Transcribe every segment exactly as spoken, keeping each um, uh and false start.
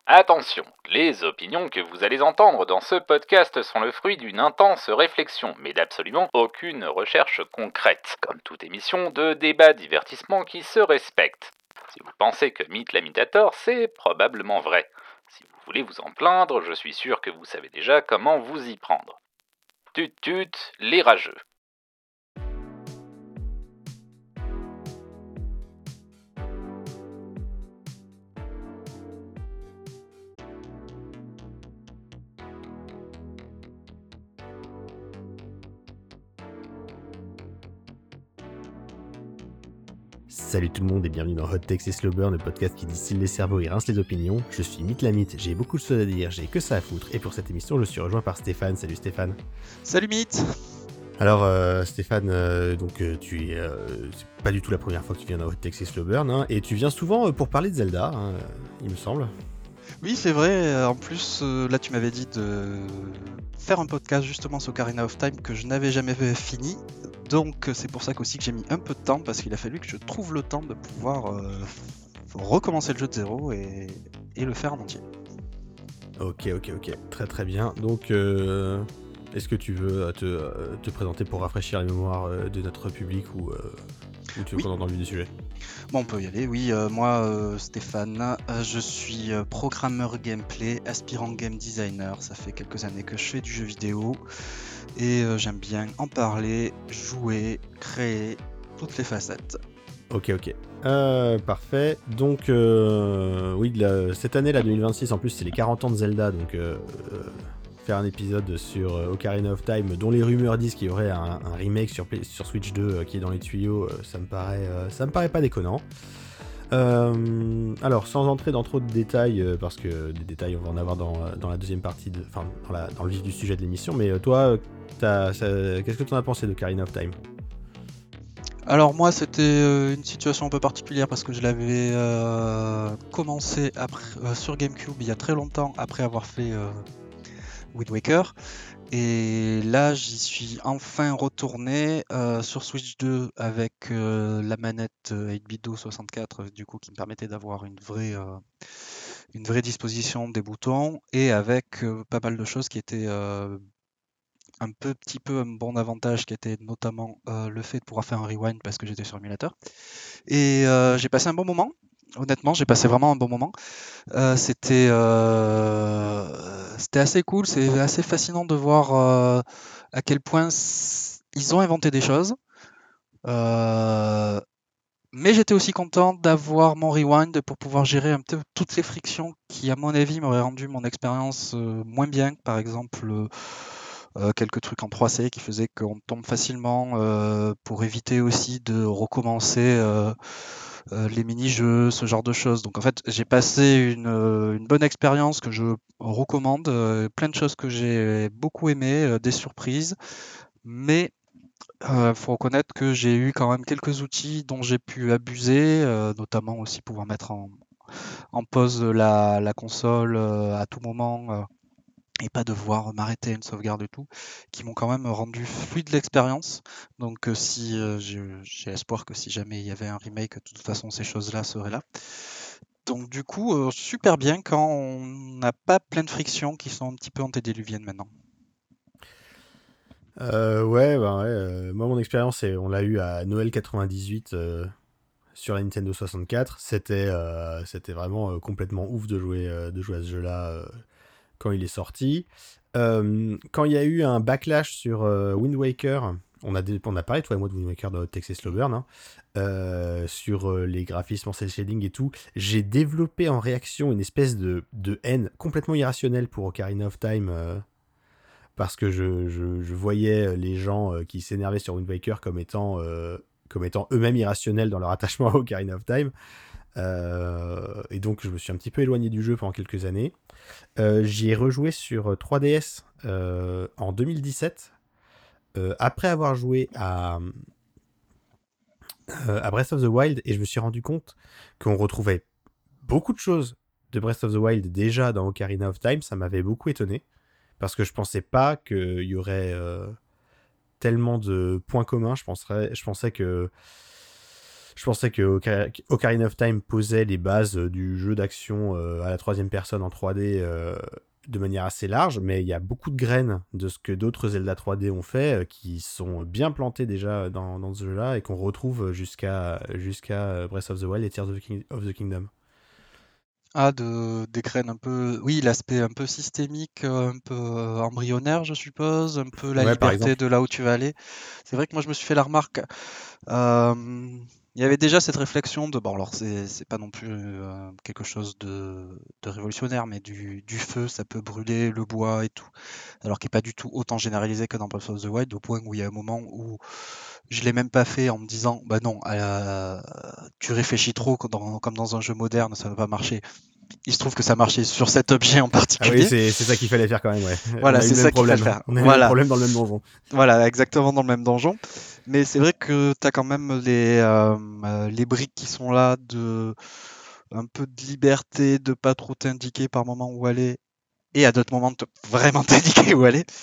Attention, les opinions que vous allez entendre dans ce podcast sont le fruit d'une intense réflexion, mais d'absolument aucune recherche concrète, comme toute émission de débat divertissement qui se respecte. Si vous pensez que Mythe l'imitator, c'est probablement vrai. Si vous voulez vous en plaindre, je suis sûr que vous savez déjà comment vous y prendre. Tut tut, les rageux. Salut tout le monde et bienvenue dans Hot Takes et Slow Burn, le podcast qui distille les cerveaux et rince les opinions. Je suis Mythe la Mythe, j'ai beaucoup de choses à dire, j'ai que ça à foutre, et pour cette émission je suis rejoint par Stéphane. Salut Stéphane. Salut Mythe. Alors euh, Stéphane, euh, donc euh, tu es, euh, c'est pas du tout la première fois que tu viens dans Hot Takes et Slow Burn, hein, et tu viens souvent euh, pour parler de Zelda, hein, il me semble. Oui, c'est vrai. En plus, euh, là, tu m'avais dit de faire un podcast justement sur Ocarina of Time que je n'avais jamais fini. Donc, c'est pour ça qu'aussi que j'ai mis un peu de temps parce qu'il a fallu que je trouve le temps de pouvoir euh, recommencer le jeu de zéro et, et le faire en entier. Ok, ok, ok, très très bien. Donc, euh, est-ce que tu veux te, euh, te présenter pour rafraîchir la mémoire euh, de notre public ou, euh, ou tu veux Oui. qu'on entre dans le vif du sujet ? Bon, on peut y aller. Oui, euh, moi, euh, Stéphane, euh, je suis euh, programmeur gameplay, aspirant game designer. Ça fait quelques années que je fais du jeu vidéo et euh, j'aime bien en parler, jouer, créer, toutes les facettes. Ok, ok. Euh, parfait. Donc, euh, oui, la, cette année, là, deux mille vingt-six, en plus, c'est les quarante ans de Zelda, donc euh, euh, faire un épisode sur euh, Ocarina of Time, dont les rumeurs disent qu'il y aurait un, un remake sur, sur Switch deux euh, qui est dans les tuyaux, euh, ça me paraît, euh, ça me paraît pas déconnant. Euh, alors, sans entrer dans trop de détails, euh, parce que des détails, on va en avoir dans, dans la deuxième partie, de, enfin, dans, la, dans le vif du sujet de l'émission, mais euh, toi, t'as, ça, qu'est-ce que tu en as pensé d'Ocarina of Time ? Alors moi c'était euh, une situation un peu particulière parce que je l'avais euh, commencé après, euh, sur GameCube il y a très longtemps après avoir fait euh, Wind Waker et là j'y suis enfin retourné euh, sur Switch deux avec euh, la manette euh, huit bit do soixante-quatre du coup qui me permettait d'avoir une vraie, euh, une vraie disposition des boutons et avec euh, pas mal de choses qui étaient euh, un peu, petit peu un bon avantage qui était notamment euh, le fait de pouvoir faire un rewind parce que j'étais sur émulateur. Et euh, j'ai passé un bon moment. Honnêtement, j'ai passé vraiment un bon moment. Euh, c'était euh, c'était assez cool, c'est assez fascinant de voir euh, à quel point ils ont inventé des choses. Euh, mais j'étais aussi content d'avoir mon rewind pour pouvoir gérer un peu toutes les frictions qui, à mon avis, m'auraient rendu mon expérience euh, moins bien. Par exemple, euh, quelques trucs en trois C qui faisaient qu'on tombe facilement euh, pour éviter aussi de recommencer euh, euh, les mini-jeux, ce genre de choses. Donc en fait, j'ai passé une, euh, une bonne expérience que je recommande, euh, plein de choses que j'ai beaucoup aimées, euh, des surprises, mais il euh, faut reconnaître que j'ai eu quand même quelques outils dont j'ai pu abuser, euh, notamment aussi pouvoir mettre en, en pause la, la console euh, à tout moment euh, et pas devoir m'arrêter à une sauvegarde et tout, qui m'ont quand même rendu fluide l'expérience. Donc euh, si euh, j'ai j'ai espoir que si jamais il y avait un remake, de toute façon ces choses-là seraient là. Donc du coup, euh, super bien quand on n'a pas plein de frictions qui sont un petit peu antédiluviennes maintenant. Euh, ouais, bah ouais. Euh, moi, mon expérience, c'est, on l'a eu à Noël quatre-vingt-dix-huit euh, sur la Nintendo soixante-quatre. C'était, euh, c'était vraiment euh, complètement ouf de jouer, euh, de jouer à ce jeu-là euh, quand il est sorti. Euh, quand il y a eu un backlash sur euh, Wind Waker, on a, dé- on a parlé, toi et moi, de Wind Waker dans Texas Slow Burn, hein, euh, sur euh, les graphismes en cel shading et tout. J'ai développé en réaction une espèce de, de haine complètement irrationnelle pour Ocarina of Time. Euh, parce que je, je, je voyais les gens euh, qui s'énervaient sur Wind Waker comme étant, euh, comme étant eux-mêmes irrationnels dans leur attachement à Ocarina of Time. Euh, et donc je me suis un petit peu éloigné du jeu pendant quelques années. Euh, j'y ai rejoué sur trois D S euh, en deux mille dix-sept, euh, après avoir joué à, euh, à Breath of the Wild, et je me suis rendu compte qu'on retrouvait beaucoup de choses de Breath of the Wild déjà dans Ocarina of Time. Ça m'avait beaucoup étonné, parce que je pensais pas qu'il y aurait... Euh, tellement de points communs. Je, penserais, je pensais que je pensais que Ocar- Ocarina of Time posait les bases euh, du jeu d'action euh, à la troisième personne en trois D euh, de manière assez large, mais il y a beaucoup de graines de ce que d'autres Zelda trois D ont fait euh, qui sont bien plantées déjà dans, dans ce jeu-là et qu'on retrouve jusqu'à jusqu'à Breath of the Wild et Tears of the, King- of the Kingdom. Ah, de, des graines un peu. Oui, l'aspect un peu systémique, euh, un peu euh, embryonnaire, je suppose, un peu la Ouais, par liberté exemple. de là où tu vas aller. C'est vrai que moi, je me suis fait la remarque. euh, Il y avait déjà cette réflexion de. Bon, alors, c'est c'est pas non plus euh, quelque chose de, de révolutionnaire, mais du, du feu, ça peut brûler le bois et tout. Alors qu'il n'est pas du tout autant généralisé que dans Breath of the Wild, au point où il y a un moment où je l'ai même pas fait en me disant, bah non, euh, tu réfléchis trop comme dans, comme dans un jeu moderne, ça va pas marcher. Il se trouve que ça marchait sur cet objet en Ah oui, particulier. c'est c'est ça qu'il fallait faire quand même, ouais. On Voilà, a eu c'est le même ça qu'il fallait problème. faire. On a eu le même Voilà, problème dans le même donjon. voilà, exactement dans le même donjon. Mais c'est vrai que tu as quand même les, euh, euh, les briques qui sont là, de un peu de liberté, de pas trop t'indiquer par moment où aller, et à d'autres moments de te- vraiment t'indiquer où aller.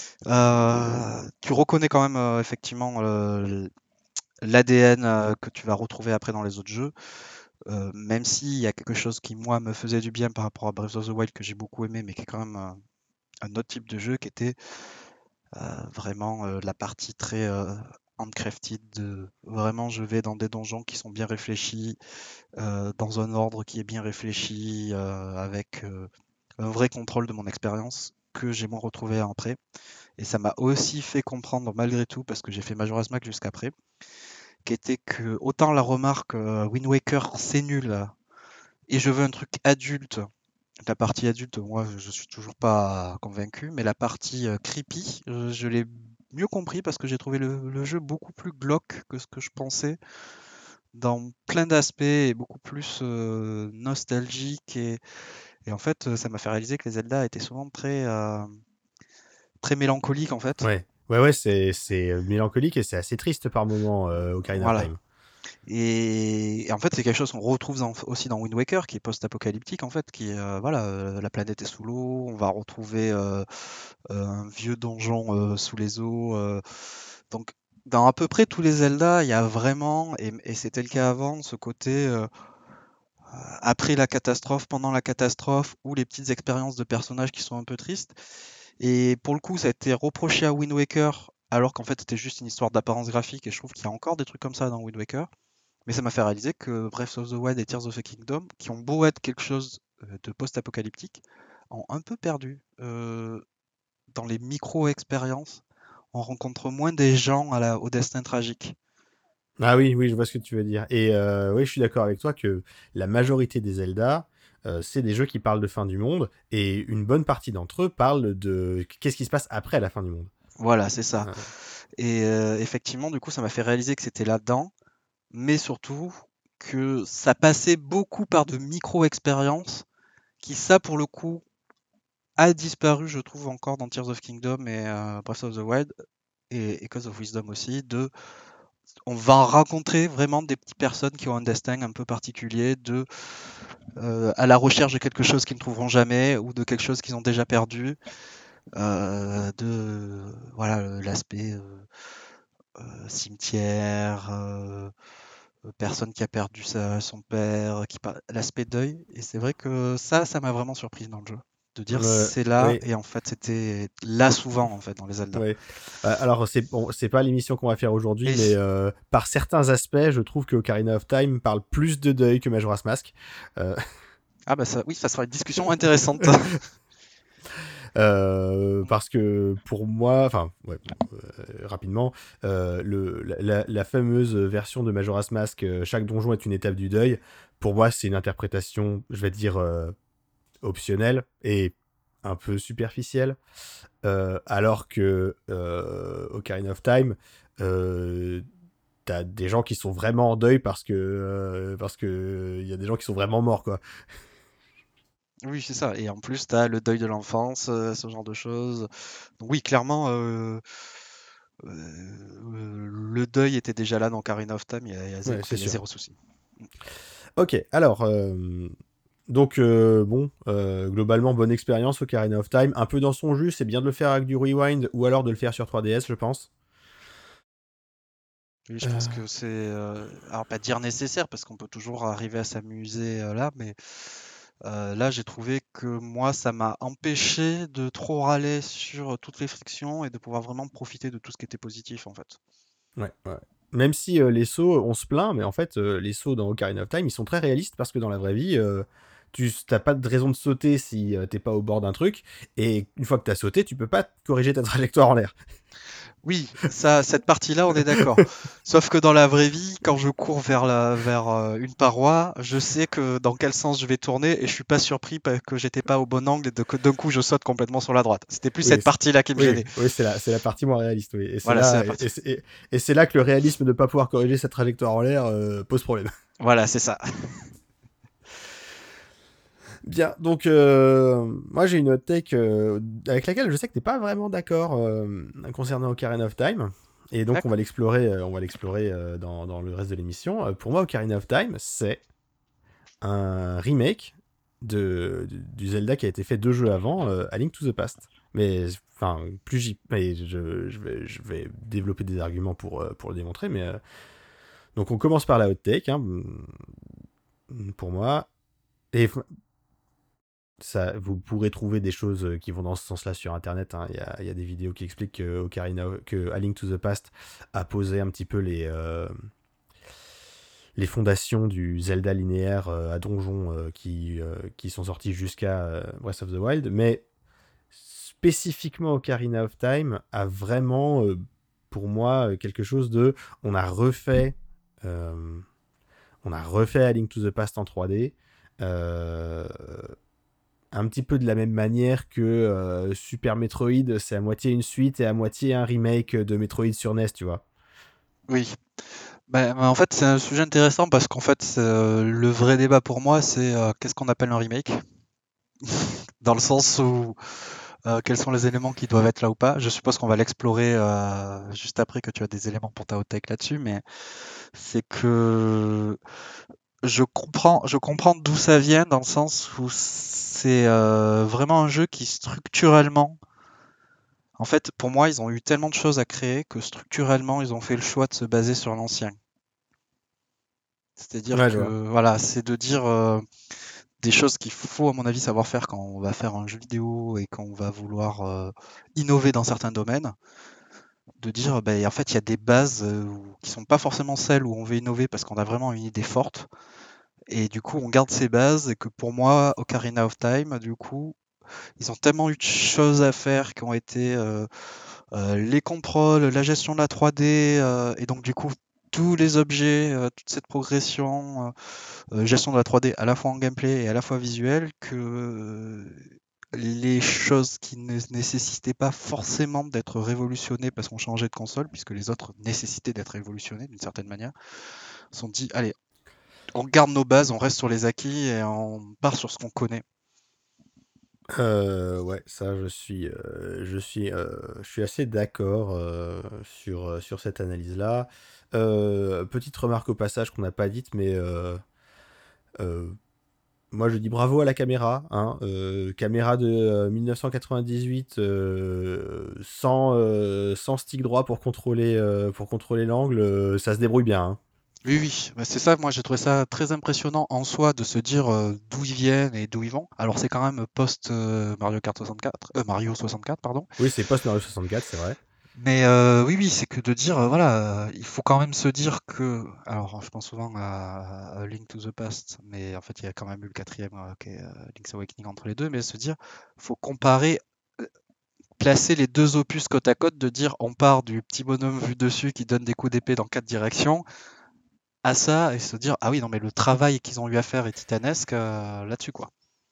Euh, tu reconnais quand même euh, effectivement euh, l'A D N euh, que tu vas retrouver après dans les autres jeux. Euh, même s'il y a quelque chose qui, moi, me faisait du bien par rapport à Breath of the Wild que j'ai beaucoup aimé, mais qui est quand même euh, un autre type de jeu qui était euh, vraiment euh, la partie très euh, handcrafted. De, vraiment, je vais dans des donjons qui sont bien réfléchis, euh, dans un ordre qui est bien réfléchi, euh, avec euh, un vrai contrôle de mon expérience que j'ai moins retrouvé après. Et ça m'a aussi fait comprendre, malgré tout, parce que j'ai fait Majora's Mask jusqu'après, qui était que autant la remarque euh, Wind Waker c'est nul et je veux un truc adulte. La partie adulte, moi, je suis toujours pas convaincu, mais la partie euh, creepy, euh, je l'ai mieux compris parce que j'ai trouvé le, le jeu beaucoup plus glauque que ce que je pensais, dans plein d'aspects, et beaucoup plus euh, nostalgique. Et, et en fait, ça m'a fait réaliser que les Zelda étaient souvent très, euh, très mélancoliques, en fait. Ouais, ouais, ouais, c'est c'est mélancolique et c'est assez triste par moment, euh, Ocarina of Voilà. Time. Et, et en fait, c'est quelque chose qu'on retrouve dans- aussi dans Wind Waker, qui est post-apocalyptique, en fait, qui est, euh, voilà, euh, la planète est sous l'eau, on va retrouver euh, euh, un vieux donjon euh, sous les eaux. euh. Donc, dans à peu près tous les Zelda, il y a vraiment, et, et c'était le cas avant, ce côté euh, après la catastrophe, pendant la catastrophe, ou les petites expériences de personnages qui sont un peu tristes. Et pour le coup, ça a été reproché à Wind Waker, alors qu'en fait, c'était juste une histoire d'apparence graphique, et je trouve qu'il y a encore des trucs comme ça dans Wind Waker. Mais ça m'a fait réaliser que Breath of the Wild et Tears of the Kingdom, qui ont beau être quelque chose euh, de post-apocalyptique, ont un peu perdu. Euh, dans les micro-expériences, on rencontre moins des gens à la- au destin tragique. Ah oui, oui, je vois ce que tu veux dire. Et euh, oui, je suis d'accord avec toi que la majorité des Zelda, euh, c'est des jeux qui parlent de fin du monde, et une bonne partie d'entre eux parlent de qu'est-ce qui se passe après la fin du monde. Voilà, c'est ça. Euh, Et euh, effectivement, du coup, ça m'a fait réaliser que c'était là-dedans, mais surtout que ça passait beaucoup par de micro-expériences qui, ça, pour le coup, a disparu, je trouve, encore dans Tears of Kingdom et euh, Breath of the Wild et Echoes of Wisdom aussi, de on va rencontrer vraiment des petites personnes qui ont un destin un peu particulier, de euh, à la recherche de quelque chose qu'ils ne trouveront jamais ou de quelque chose qu'ils ont déjà perdu, euh, de voilà l'aspect euh, euh, cimetière, euh, personne qui a perdu sa, son père, qui par- l'aspect deuil. Et c'est vrai que ça, ça m'a vraiment surpris dans le jeu, de dire euh, c'est là oui, et en fait c'était là souvent en fait dans les Zelda. oui. Euh, alors, c'est bon, c'est pas l'émission qu'on va faire aujourd'hui, Et mais euh, par certains aspects, je trouve que Ocarina of Time parle plus de deuil que Majora's Mask. Euh, ah bah ça, oui, ça sera une discussion intéressante. Euh, parce que pour moi, enfin, ouais, euh, rapidement, euh, le, la, la fameuse version de Majora's Mask, euh, chaque donjon est une étape du deuil, pour moi, c'est une interprétation, je vais dire, euh, optionnelle et un peu superficielle. Euh, alors que euh, Ocarina of Time, euh, t'as des gens qui sont vraiment en deuil parce que euh, parce que il y a des gens qui sont vraiment morts, quoi. Oui, c'est ça. Et en plus, tu as le deuil de l'enfance, euh, ce genre de choses. Donc oui, clairement, euh, euh, le deuil était déjà là dans Ocarina of Time, il y a, il y a zéro, Ouais, enfin, c'est il y a sûr. zéro souci. Ok, alors, euh, donc, euh, bon, euh, globalement, bonne expérience Ocarina of Time. Un peu dans son jus, c'est bien de le faire avec du rewind ou alors de le faire sur trois D S, je pense. Oui, je pense que c'est, euh, alors pas dire nécessaire, parce qu'on peut toujours arriver à s'amuser euh, là, mais euh, là j'ai trouvé que moi ça m'a empêché de trop râler sur toutes les frictions et de pouvoir vraiment profiter de tout ce qui était positif en fait. Ouais, ouais. Même si euh, les sauts, on se plaint, mais en fait, euh, les sauts dans Ocarina of Time, ils sont très réalistes parce que dans la vraie vie, euh, tu t'as pas de raison de sauter si euh, t'es pas au bord d'un truc, et une fois que t'as sauté, tu peux pas corriger ta trajectoire en l'air. Oui, ça, cette partie-là, on est d'accord. Sauf que dans la vraie vie, quand je cours vers la, vers euh, une paroi, je sais que dans quel sens je vais tourner et je suis pas surpris parce que j'étais pas au bon angle et de- que d'un coup je saute complètement sur la droite. C'était plus Oui, cette c'est- partie-là qui me oui, gênait. oui, c'est la, c'est la partie moins réaliste, oui. Et c'est Voilà, c'est là, la et, partie. et c'est et- et c'est là que le réalisme de pas pouvoir corriger sa trajectoire en l'air euh, pose problème. Voilà, c'est ça. Bien, donc euh, moi j'ai une hot take euh, avec laquelle je sais que t'es pas vraiment d'accord euh, concernant Ocarina of Time, et donc on va D'accord. l'explorer, euh, on va l'explorer euh, dans, dans le reste de l'émission. Euh, pour moi, Ocarina of Time, c'est un remake de, du, du Zelda qui a été fait deux jeux avant, euh, A Link to the Past. Mais enfin, plus j'y, mais je, je vais, je vais développer des arguments pour euh, pour le démontrer. Mais euh, donc on commence par la hot take, hein, pour moi. Et ça, vous pourrez trouver des choses qui vont dans ce sens-là sur Internet. Hein. Il y a, il y a des vidéos qui expliquent que, Ocarina, que A Link to the Past a posé un petit peu les, euh, les fondations du Zelda linéaire euh, à donjon euh, qui, euh, qui sont sortis jusqu'à euh, Breath of the Wild. Mais spécifiquement Ocarina of Time a vraiment, euh, pour moi, quelque chose de... On a refait... euh, on a refait A Link to the Past en trois D. Euh, un petit peu de la même manière que euh, Super Metroid, c'est à moitié une suite et à moitié un remake de Metroid sur N E S, tu vois. Oui. Ben, ben, en fait, c'est un sujet intéressant parce qu'en fait, c'est, euh, le vrai débat pour moi, c'est euh, qu'est-ce qu'on appelle un remake? Dans le sens où euh, quels sont les éléments qui doivent être là ou pas. Je suppose qu'on va l'explorer euh, juste après que tu as des éléments pour ta hot take là-dessus, mais c'est que je comprends, je comprends d'où ça vient dans le sens où c'est euh, vraiment un jeu qui structurellement, en fait, pour moi, ils ont eu tellement de choses à créer que structurellement, ils ont fait le choix de se baser sur l'ancien. C'est-à-dire Ouais, je que vois. voilà, c'est de dire euh, des choses qu'il faut, à mon avis, savoir faire quand on va faire un jeu vidéo et quand on va vouloir euh, innover dans certains domaines. De dire, ben, en fait, il y a des bases euh, qui sont pas forcément celles où on veut innover parce qu'on a vraiment une idée forte. Et du coup, on garde ces bases et que pour moi, Ocarina of Time, du coup, ils ont tellement eu de choses à faire qui ont été euh, euh, les contrôles, la gestion de la trois D, euh, et donc du coup, tous les objets, euh, toute cette progression, euh, euh, gestion de la trois D à la fois en gameplay et à la fois visuel, que euh, les choses qui ne nécessitaient pas forcément d'être révolutionnées parce qu'on changeait de console, puisque les autres nécessitaient d'être révolutionnées d'une certaine manière, se sont dit, allez, on garde nos bases, on reste sur les acquis et on part sur ce qu'on connaît. Euh, ouais, ça, je suis, euh, je suis, euh, je suis assez d'accord euh, sur, euh, sur cette analyse-là. Euh, petite remarque au passage qu'on n'a pas dite, mais euh, euh, moi je dis bravo à la caméra. Hein, euh, caméra de euh, mille neuf cent quatre-vingt-dix-huit euh, sans, euh, sans stick droit pour contrôler, euh, pour contrôler l'angle, euh, ça se débrouille bien. Hein. Oui, oui, bah, c'est ça, moi j'ai trouvé ça très impressionnant en soi de se dire euh, d'où ils viennent et d'où ils vont. Alors c'est quand même post euh, Mario Kart soixante-quatre, euh, Mario soixante-quatre, pardon. Oui, c'est post Mario soixante-quatre, c'est vrai. Mais euh, oui, oui, c'est que de dire, euh, voilà, euh, il faut quand même se dire que, alors je pense souvent à, à Link to the Past, mais en fait il y a quand même eu le quatrième euh, qui est euh, Link's Awakening entre les deux, mais se dire, faut comparer, euh, placer les deux opus côte à côte, de dire on part du petit bonhomme vu dessus qui donne des coups d'épée dans quatre directions, à ça et se dire ah oui non mais le travail qu'ils ont eu à faire est titanesque euh, là-dessus quoi.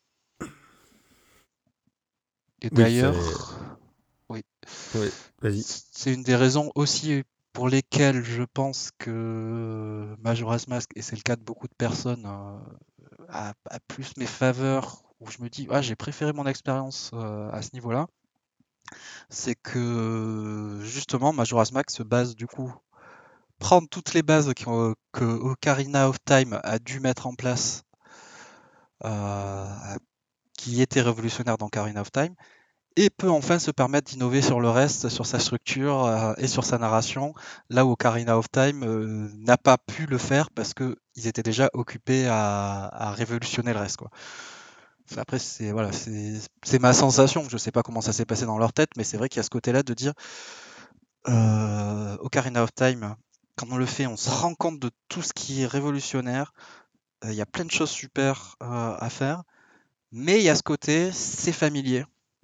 Et Oui, c'est. d'ailleurs, oui, Oui, vas-y. c'est une des raisons aussi pour lesquelles je pense que Majora's Mask, et c'est le cas de beaucoup de personnes, euh, a, a plus mes faveurs, où je me dis ah j'ai préféré mon expérience euh, à ce niveau-là, c'est que justement Majora's Mask se base du coup prendre toutes les bases qui ont- que Ocarina of Time a dû mettre en place, euh, qui était révolutionnaire dans Ocarina of Time, et peut enfin se permettre d'innover sur le reste, sur sa structure euh, et sur sa narration, là où Ocarina of Time euh, n'a pas pu le faire parce qu'ils étaient déjà occupés à, à révolutionner le reste, quoi. Après, c'est voilà, c'est c'est ma sensation. Je sais pas comment ça s'est passé dans leur tête, mais c'est vrai qu'il y a ce côté-là de dire euh, Ocarina of Time, quand on le fait, on se rend compte de tout ce qui est révolutionnaire. Euh, Il y a plein de choses super euh, à faire, mais il y a ce côté, c'est familier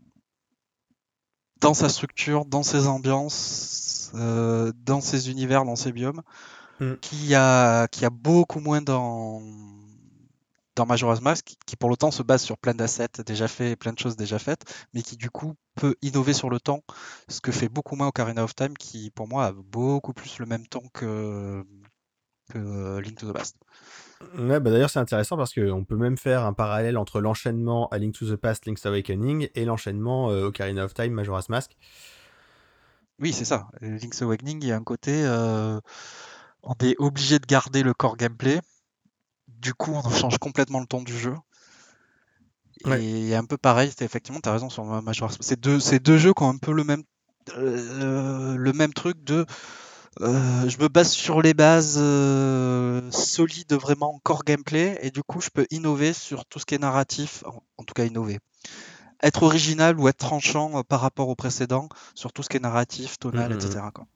dans sa structure, dans ses ambiances, euh, dans ses univers, dans ses biomes, Mm. qui a qui a beaucoup moins dans dans Majora's Mask, qui, qui pour le temps se base sur plein d'assets déjà faits, plein de choses déjà faites, mais qui du coup peut innover sur le temps, ce que fait beaucoup moins Ocarina of Time, qui pour moi a beaucoup plus le même temps que, que Link to the Past. Ouais, bah d'ailleurs c'est intéressant parce qu'on peut même faire un parallèle entre l'enchaînement A Link to the Past, Link's Awakening et l'enchaînement euh, Ocarina of Time, Majora's Mask. Oui, c'est ça. Link's Awakening, il y a un côté, euh, on est obligé de garder le core gameplay. Du coup, on change complètement le ton du jeu. Ouais. Et un peu pareil, c'est effectivement, tu as raison sur Majora's Mask. C'est deux, c'est deux jeux qui ont un peu le même, euh, le même truc de euh, je me base sur les bases euh, solides, vraiment core gameplay, et du coup, je peux innover sur tout ce qui est narratif, en, en tout cas innover. Être original ou être tranchant euh, par rapport au précédent sur tout ce qui est narratif, tonal, Mm, mm, et cetera, quoi.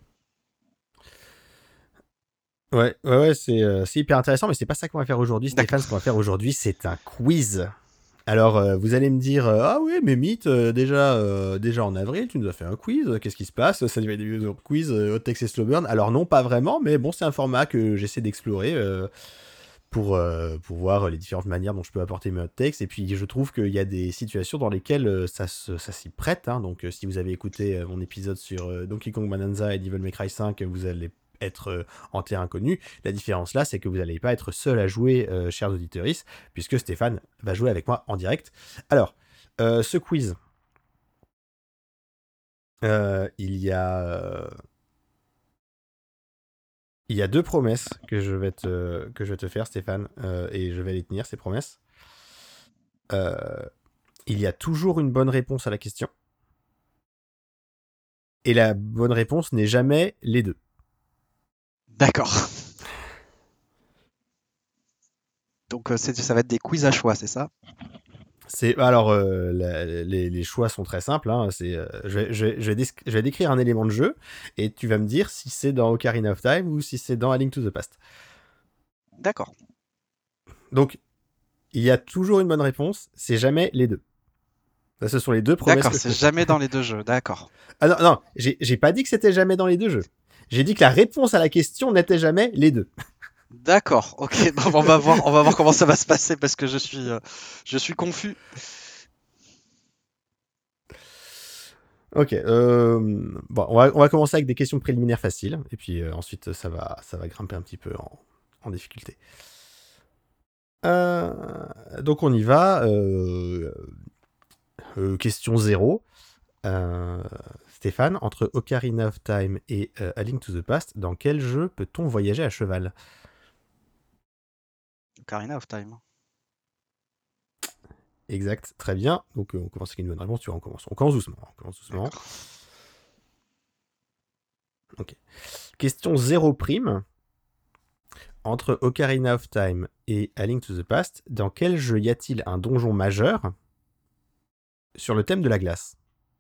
Ouais, ouais, ouais, c'est euh, c'est hyper intéressant, mais c'est pas ça qu'on va faire aujourd'hui, Stéphane. D'accord. Ce qu'on va faire aujourd'hui, c'est un quiz. Alors, euh, vous allez me dire, euh, ah oui, mais Mythe, euh, déjà, euh, déjà en avril, tu nous as fait un quiz, qu'est-ce qui se passe? Ça devait être un quiz euh, Hot Text et Slowburn. Alors non, pas vraiment, mais bon, c'est un format que j'essaie d'explorer euh, pour, euh, pour voir les différentes manières dont je peux apporter mes hot takes. Et puis, je trouve qu'il y a des situations dans lesquelles euh, ça, se- ça s'y prête. Hein. Donc, euh, si vous avez écouté euh, mon épisode sur euh, Donkey Kong Bonanza et Devil May Cry cinq, vous allez être euh, en terrain inconnu. La différence là, c'est que vous n'allez pas être seul à jouer, euh, chers auditeurs, puisque Stéphane va jouer avec moi en direct. Alors, euh, ce quiz, euh, il y a... euh, Il y a deux promesses que je vais te, que je vais te faire, Stéphane, euh, et je vais les tenir, ces promesses. Euh, il y a toujours une bonne réponse à la question. Et la bonne réponse n'est jamais les deux. D'accord. Donc, euh, c'est- ça va être des quiz à choix, c'est ça? C'est, alors, euh, la- les, les choix sont très simples. Hein, c'est, euh, je, vais, je, vais, je, vais dé- je vais décrire un élément de jeu, et tu vas me dire si c'est dans Ocarina of Time ou si c'est dans A Link to the Past. D'accord. Donc, il y a toujours une bonne réponse, c'est jamais les deux. Ça, ce sont les deux promesses D'accord, que je c'est te fais. jamais dans les deux jeux. D'accord. Ah non, non, j'ai, j'ai pas dit que c'était jamais dans les deux jeux. J'ai dit que la réponse à la question n'était jamais les deux. D'accord. Ok. Bon, on va voir, on va voir comment ça va se passer parce que je suis, euh, je suis confus. Ok, euh, bon, on va, on va commencer avec des questions préliminaires faciles, et puis euh, ensuite ça va, ça va grimper un petit peu en, en difficulté. Euh, donc on y va. Euh, euh, question zéro. Euh, Stéphane, entre Ocarina of Time et euh, A Link to the Past, dans quel jeu peut-on voyager à cheval? Ocarina of Time. Exact, très bien. Donc euh, on commence avec une bonne réponse, tu vois, on commence, on commence doucement. On commence doucement. D'accord. Ok. Question zéro prime. Entre Ocarina of Time et A Link to the Past, dans quel jeu y a-t-il un donjon majeur sur le thème de la glace?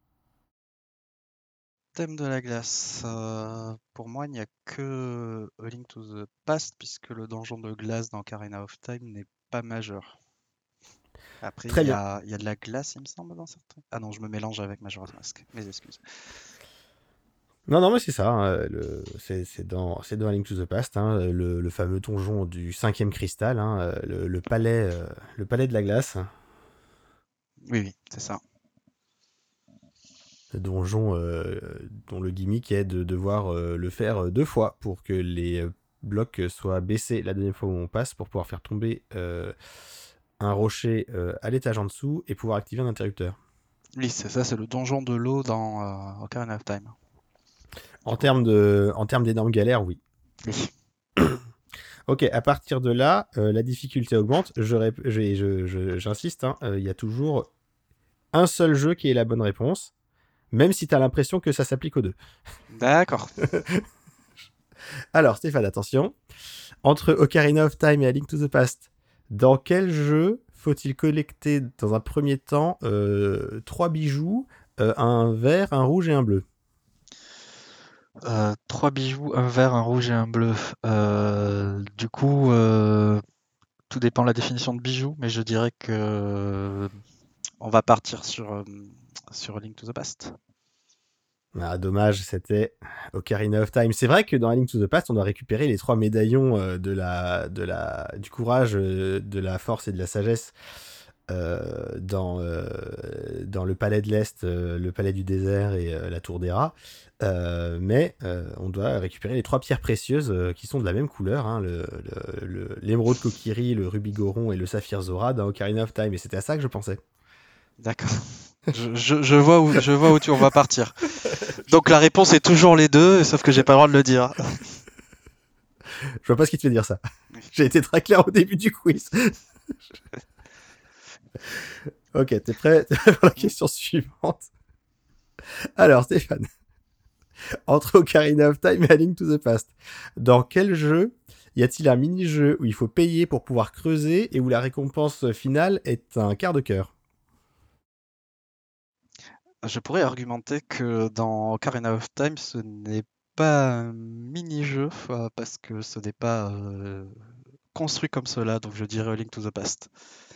Thème de la glace. Euh, pour moi, il n'y a que A Link to the Past puisque le donjon de glace dans Ocarina of Time n'est pas majeur. Après, Très il y bien. a, il y a de la glace, il me semble, dans certains. Ah non, je me mélange avec Majora's Mask. Mes excuses. Non, non, mais c'est ça. Hein, le, c'est, c'est, dans, c'est dans A Link to the Past, hein, le, le fameux donjon du cinquième cristal, hein, le, le, palais, euh, le palais de la glace. Oui, oui, c'est ça. Le donjon euh, dont le gimmick est de devoir euh, le faire deux fois pour que les euh, blocs soient baissés la deuxième fois où on passe pour pouvoir faire tomber euh, un rocher euh, à l'étage en dessous et pouvoir activer un interrupteur. Oui, c'est ça, c'est le donjon de l'eau dans euh, Ocarina of Time. En termes de, en termes d'énormes galères, oui. Oui. Ok, à partir de là, euh, la difficulté augmente. Je, rép- je, je, je- j'insiste, hein, euh, il y a toujours un seul jeu qui est la bonne réponse, même si tu as l'impression que ça s'applique aux deux. D'accord. Alors, Stéphane, attention. Entre Ocarina of Time et A Link to the Past, dans quel jeu faut-il collecter dans un premier temps euh, trois bijoux, euh, un vert, un rouge et un bleu? Euh, trois bijoux, un vert, un rouge et un bleu. Euh, du coup, euh, tout dépend de la définition de bijoux, mais je dirais que euh, on va partir sur, euh, sur Link to the Past. Ah, dommage, c'était Ocarina of Time. C'est vrai que dans A Link to the Past, on doit récupérer les trois médaillons euh, de la, de la, du courage, euh, de la force et de la sagesse euh, dans, euh, dans le palais de l'Est, euh, le palais du désert et euh, la tour des rats. Euh, mais euh, on doit récupérer les trois pierres précieuses euh, qui sont de la même couleur, hein, le, le, le, l'émeraude Kokiri, le rubis Goron et le saphir Zora dans Ocarina of Time. Et c'était à ça que je pensais. D'accord. Je, je, je vois où, je vois où tu on va partir. Donc la réponse est toujours les deux, sauf que j'ai pas le droit de le dire. Je vois pas ce qui te fait dire ça. J'ai été très clair au début du quiz. Ok, t'es prêt, t'es prêt pour la question suivante? Alors, Stéphane, entre Ocarina of Time et A Link to the Past, dans quel jeu y a-t-il un mini-jeu où il faut payer pour pouvoir creuser et où la récompense finale est un quart de cœur? Je pourrais argumenter que dans Ocarina of Time, ce n'est pas un mini-jeu, euh, parce que ce n'est pas euh, construit comme cela, donc je dirais A Link to the Past.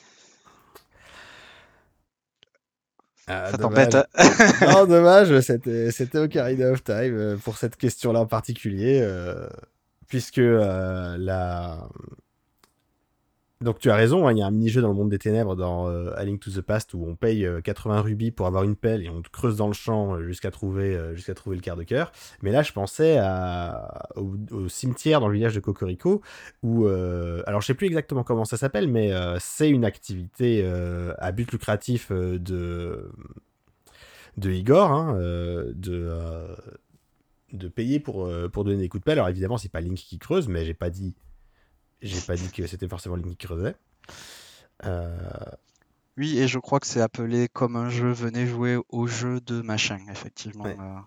Ah, Ça dommage. t'embête, hein? Non, dommage, c'était, c'était Ocarina of Time euh, pour cette question-là en particulier, euh, puisque euh, la... Donc tu as raison, hein, il y a un mini-jeu dans le monde des ténèbres dans euh, A Link to the Past où on paye euh, quatre-vingts rubis pour avoir une pelle et on creuse dans le champ euh, jusqu'à trouver, euh, jusqu'à trouver le quart de cœur. Mais là, je pensais à, au, au cimetière dans le village de Cocorico où, euh, alors je sais plus exactement comment ça s'appelle, mais euh, c'est une activité euh, à but lucratif euh, de, de Igor, hein, euh, de... Euh, de payer pour, euh, pour donner des coups de pelle. Alors évidemment, c'est pas Link qui creuse, mais j'ai pas dit j'ai pas dit que c'était forcément Link qui creusait. Euh... Oui, et je crois que c'est appelé comme un jeu, venez jouer au jeu de machin, effectivement. Ouais. euh.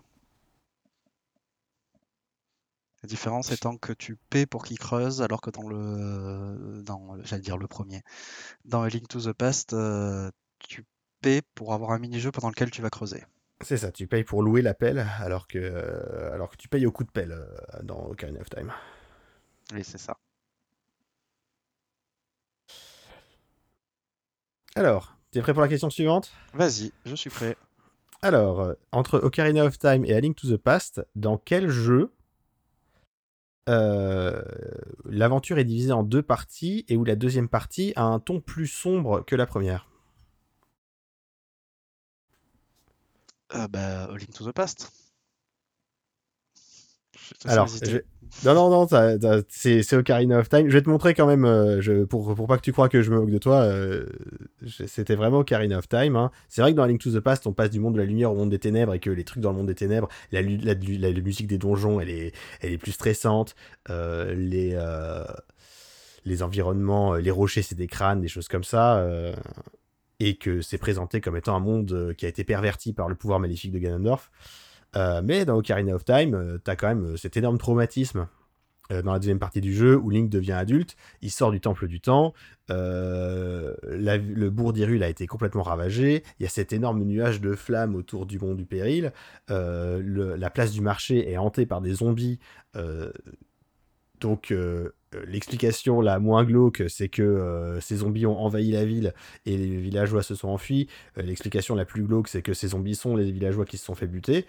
La différence étant que tu paies pour qu'il creuse, alors que dans le, dans, j'allais dire le premier, dans A Link to the Past, euh, tu paies pour avoir un mini-jeu pendant lequel tu vas creuser. C'est ça, tu payes pour louer la pelle alors que, euh, alors que tu payes au coup de pelle euh, dans Ocarina of Time. Oui, c'est ça. Alors, t'es prêt pour la question suivante? Vas-y, je suis prêt. Alors, euh, entre Ocarina of Time et A Link to the Past, dans quel jeu euh, l'aventure est divisée en deux parties et où la deuxième partie a un ton plus sombre que la première? Euh, bah, A Link to the Past. Je te Alors, laisse je... hésiter. non, non, non, t'as- t'as- c'est, c'est Ocarina of Time. Je vais te montrer quand même, euh, je, pour, pour pas que tu crois que je me moque de toi, euh, je- c'était vraiment Ocarina of Time. Hein. C'est vrai que dans A Link to the Past, on passe du monde de la lumière au monde des ténèbres et que les trucs dans le monde des ténèbres, la, lu- la, la, la musique des donjons, elle est, elle est plus stressante. Euh, les, euh, les environnements, euh, les rochers, c'est des crânes, des choses comme ça. Euh, et que c'est présenté comme étant un monde euh, qui a été perverti par le pouvoir maléfique de Ganondorf. Euh, mais dans Ocarina of Time, euh, t'as quand même euh, cet énorme traumatisme euh, dans la deuxième partie du jeu où Link devient adulte, il sort du temple du temps, euh, la- le bourg d'Hyrule a été complètement ravagé, il y a cet énorme nuage de flammes autour du mont du péril, euh, le- la place du marché est hantée par des zombies, euh, donc euh, l'explication la moins glauque, c'est que euh, ces zombies ont envahi la ville et les villageois se sont enfuis. Euh, l'explication la plus glauque, c'est que ces zombies sont les villageois qui se sont fait buter.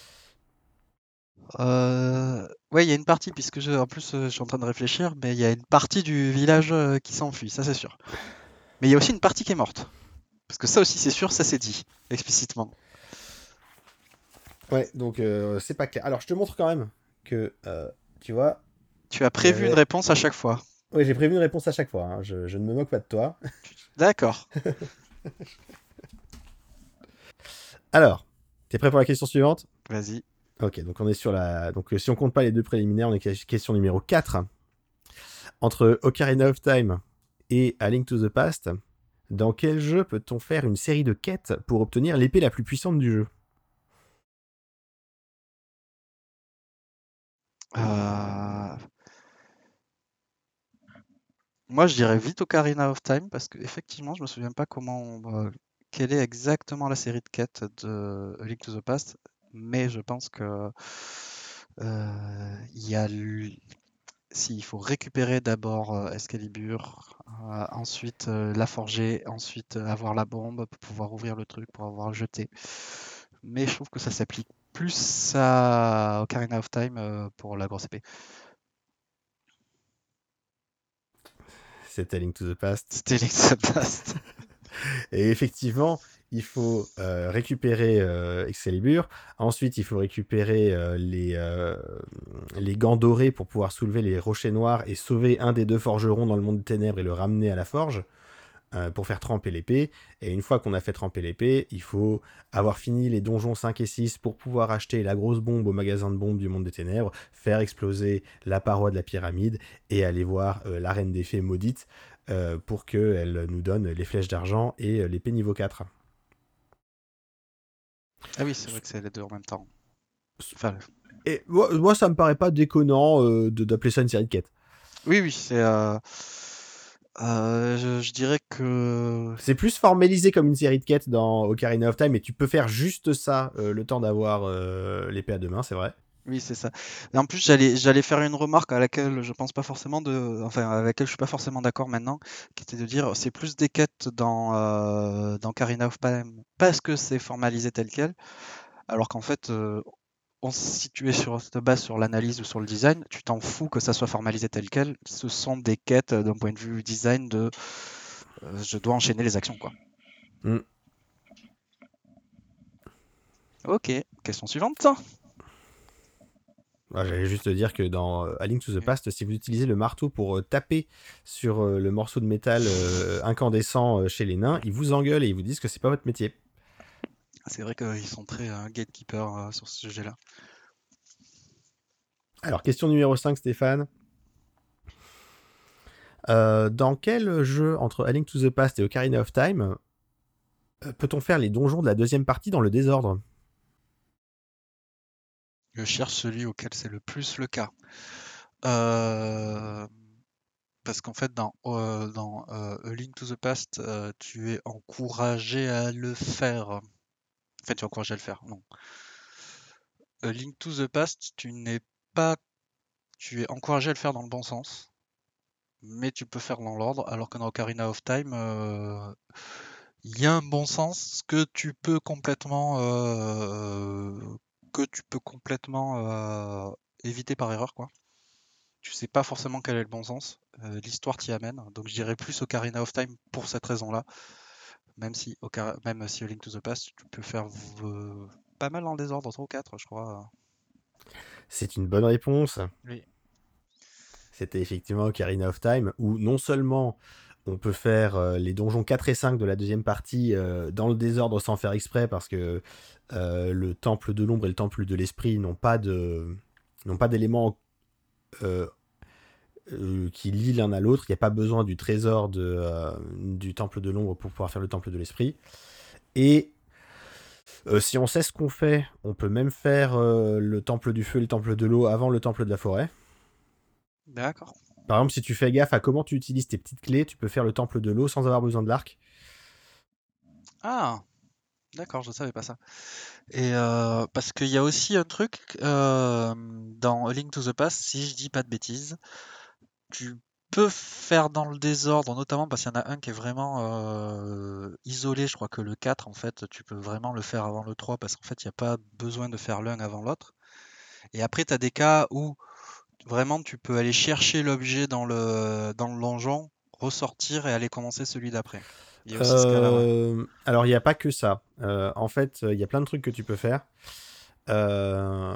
Euh, ouais, il y a une partie, puisque je, en plus, euh, je suis en train de réfléchir, mais il y a une partie du village euh, qui s'enfuit, ça c'est sûr. Mais il y a aussi une partie qui est morte. Parce que ça aussi, c'est sûr, ça c'est dit, explicitement. Ouais, donc euh, c'est pas clair. Alors je te montre quand même que, euh, tu vois, Tu as il y prévu une avait... réponse à chaque fois. Oui, j'ai prévu une réponse à chaque fois, hein. je, je ne me moque pas de toi. D'accord. Alors, t'es prêt pour la question suivante? Vas-y. Ok, donc on est sur la... Donc euh, si on compte pas les deux préliminaires, on est question numéro quatre. Entre Ocarina of Time et A Link to the Past, Dans quel jeu peut-on faire une série de quêtes pour obtenir l'épée la plus puissante du jeu? Euh, Moi, je dirais vite Ocarina of Time parce que effectivement, je me souviens pas comment, euh, quelle est exactement la série de quêtes de A Link to the Past, mais je pense que euh, il y a l- si il faut récupérer d'abord euh, Excalibur, euh, ensuite euh, la forger, ensuite euh, avoir la bombe pour pouvoir ouvrir le truc, pour avoir le jeté. Mais je trouve que ça s'applique plus à Ocarina of Time euh, pour la grosse épée. C'était Link to the Past. C'était Link to the Past. Et effectivement, il faut euh, récupérer euh, Excalibur. Ensuite, il faut récupérer euh, les, euh, les gants dorés pour pouvoir soulever les rochers noirs et sauver un des deux forgerons dans le monde des ténèbres et le ramener à la forge euh, pour faire tremper l'épée. Et une fois qu'on a fait tremper l'épée, il faut avoir fini les donjons cinq et six pour pouvoir acheter la grosse bombe au magasin de bombes du monde des ténèbres, faire exploser la paroi de la pyramide et aller voir euh, la reine des fées maudite euh, pour qu'elle nous donne les flèches d'argent et euh, l'épée niveau quatre. Ah oui, c'est vrai que c'est les deux en même temps. Enfin, Et moi, moi, ça me paraît pas déconnant euh, de- d'appeler ça une série de quêtes. oui, oui, c'est. euh, euh, je, je dirais que. C'est plus formalisé comme une série de quêtes dans Ocarina of Time, et tu peux faire juste ça euh, le temps d'avoir euh, l'épée à deux mains, c'est vrai. Oui, c'est ça. Et en plus, j'allais, j'allais faire une remarque à laquelle je pense pas forcément de, enfin, avec laquelle je suis pas forcément d'accord maintenant, qui était de dire c'est plus des quêtes dans euh, dans Ocarina of Time parce que c'est formalisé tel quel, alors qu'en fait, euh, on, si tu es sur te base sur l'analyse ou sur le design, tu t'en fous que ça soit formalisé tel quel. Ce sont des quêtes euh, d'un point de vue design de, euh, je dois enchaîner les actions, quoi. Mm. Ok, question suivante. Ouais, j'allais juste te dire que dans euh, A Link to the Past, si vous utilisez le marteau pour euh, taper sur euh, le morceau de métal euh, incandescent euh, chez les nains, ils vous engueulent et ils vous disent que c'est pas votre métier. C'est vrai qu'ils sont très euh, gatekeepers euh, sur ce sujet-là. Alors, question numéro cinq, Stéphane. Euh, dans quel jeu entre A Link to the Past et Ocarina of Time euh, peut-on faire les donjons de la deuxième partie dans le désordre? Je cherche celui auquel c'est le plus le cas. Euh, Parce qu'en fait, dans, euh, dans euh, A Link to the Past, euh, tu es encouragé à le faire. Enfin, tu es encouragé à le faire, non. A Link to the Past, tu n'es pas... Tu es encouragé à le faire dans le bon sens, mais tu peux faire dans l'ordre, alors que dans Ocarina of Time, euh, il y a un bon sens que tu peux complètement... euh, que tu peux complètement euh, éviter par erreur, quoi. Tu sais pas forcément quel est le bon sens. Euh, l'histoire t'y amène. Donc je dirais plus Ocarina of Time pour cette raison-là. Même si, Ocar... Même si A Link to the Past, tu peux faire euh, pas mal en désordre, trois ou quatre, je crois. C'est une bonne réponse. Oui. C'était effectivement Ocarina of Time, où non seulement on peut faire euh, les donjons quatre et cinq de la deuxième partie euh, dans le désordre sans faire exprès, parce que euh, le temple de l'ombre et le temple de l'esprit n'ont pas de n'ont pas d'éléments euh, euh, qui lient l'un à l'autre. Il n'y a pas besoin du trésor de, euh, du temple de l'ombre pour pouvoir faire le temple de l'esprit. Et euh, si on sait ce qu'on fait, on peut même faire euh, le temple du feu et le temple de l'eau avant le temple de la forêt. D'accord. Par exemple, si tu fais gaffe à comment tu utilises tes petites clés, tu peux faire le temple de l'eau sans avoir besoin de l'arc. Ah, d'accord, je savais pas ça. Et euh, parce qu'il y a aussi un truc euh, dans A Link to the Past, si je dis pas de bêtises, tu peux faire dans le désordre, notamment parce qu'il y en a un qui est vraiment euh, isolé. Je crois que le quatre, en fait, tu peux vraiment le faire avant le trois parce qu'en fait, il n'y a pas besoin de faire l'un avant l'autre. Et après, tu as des cas où vraiment tu peux aller chercher l'objet dans le, dans le donjon, ressortir et aller commencer celui d'après. Il y a aussi ce cas-là, ouais. Euh, Alors, il n'y a pas que ça. Euh, en fait, il y a plein de trucs que tu peux faire. Euh,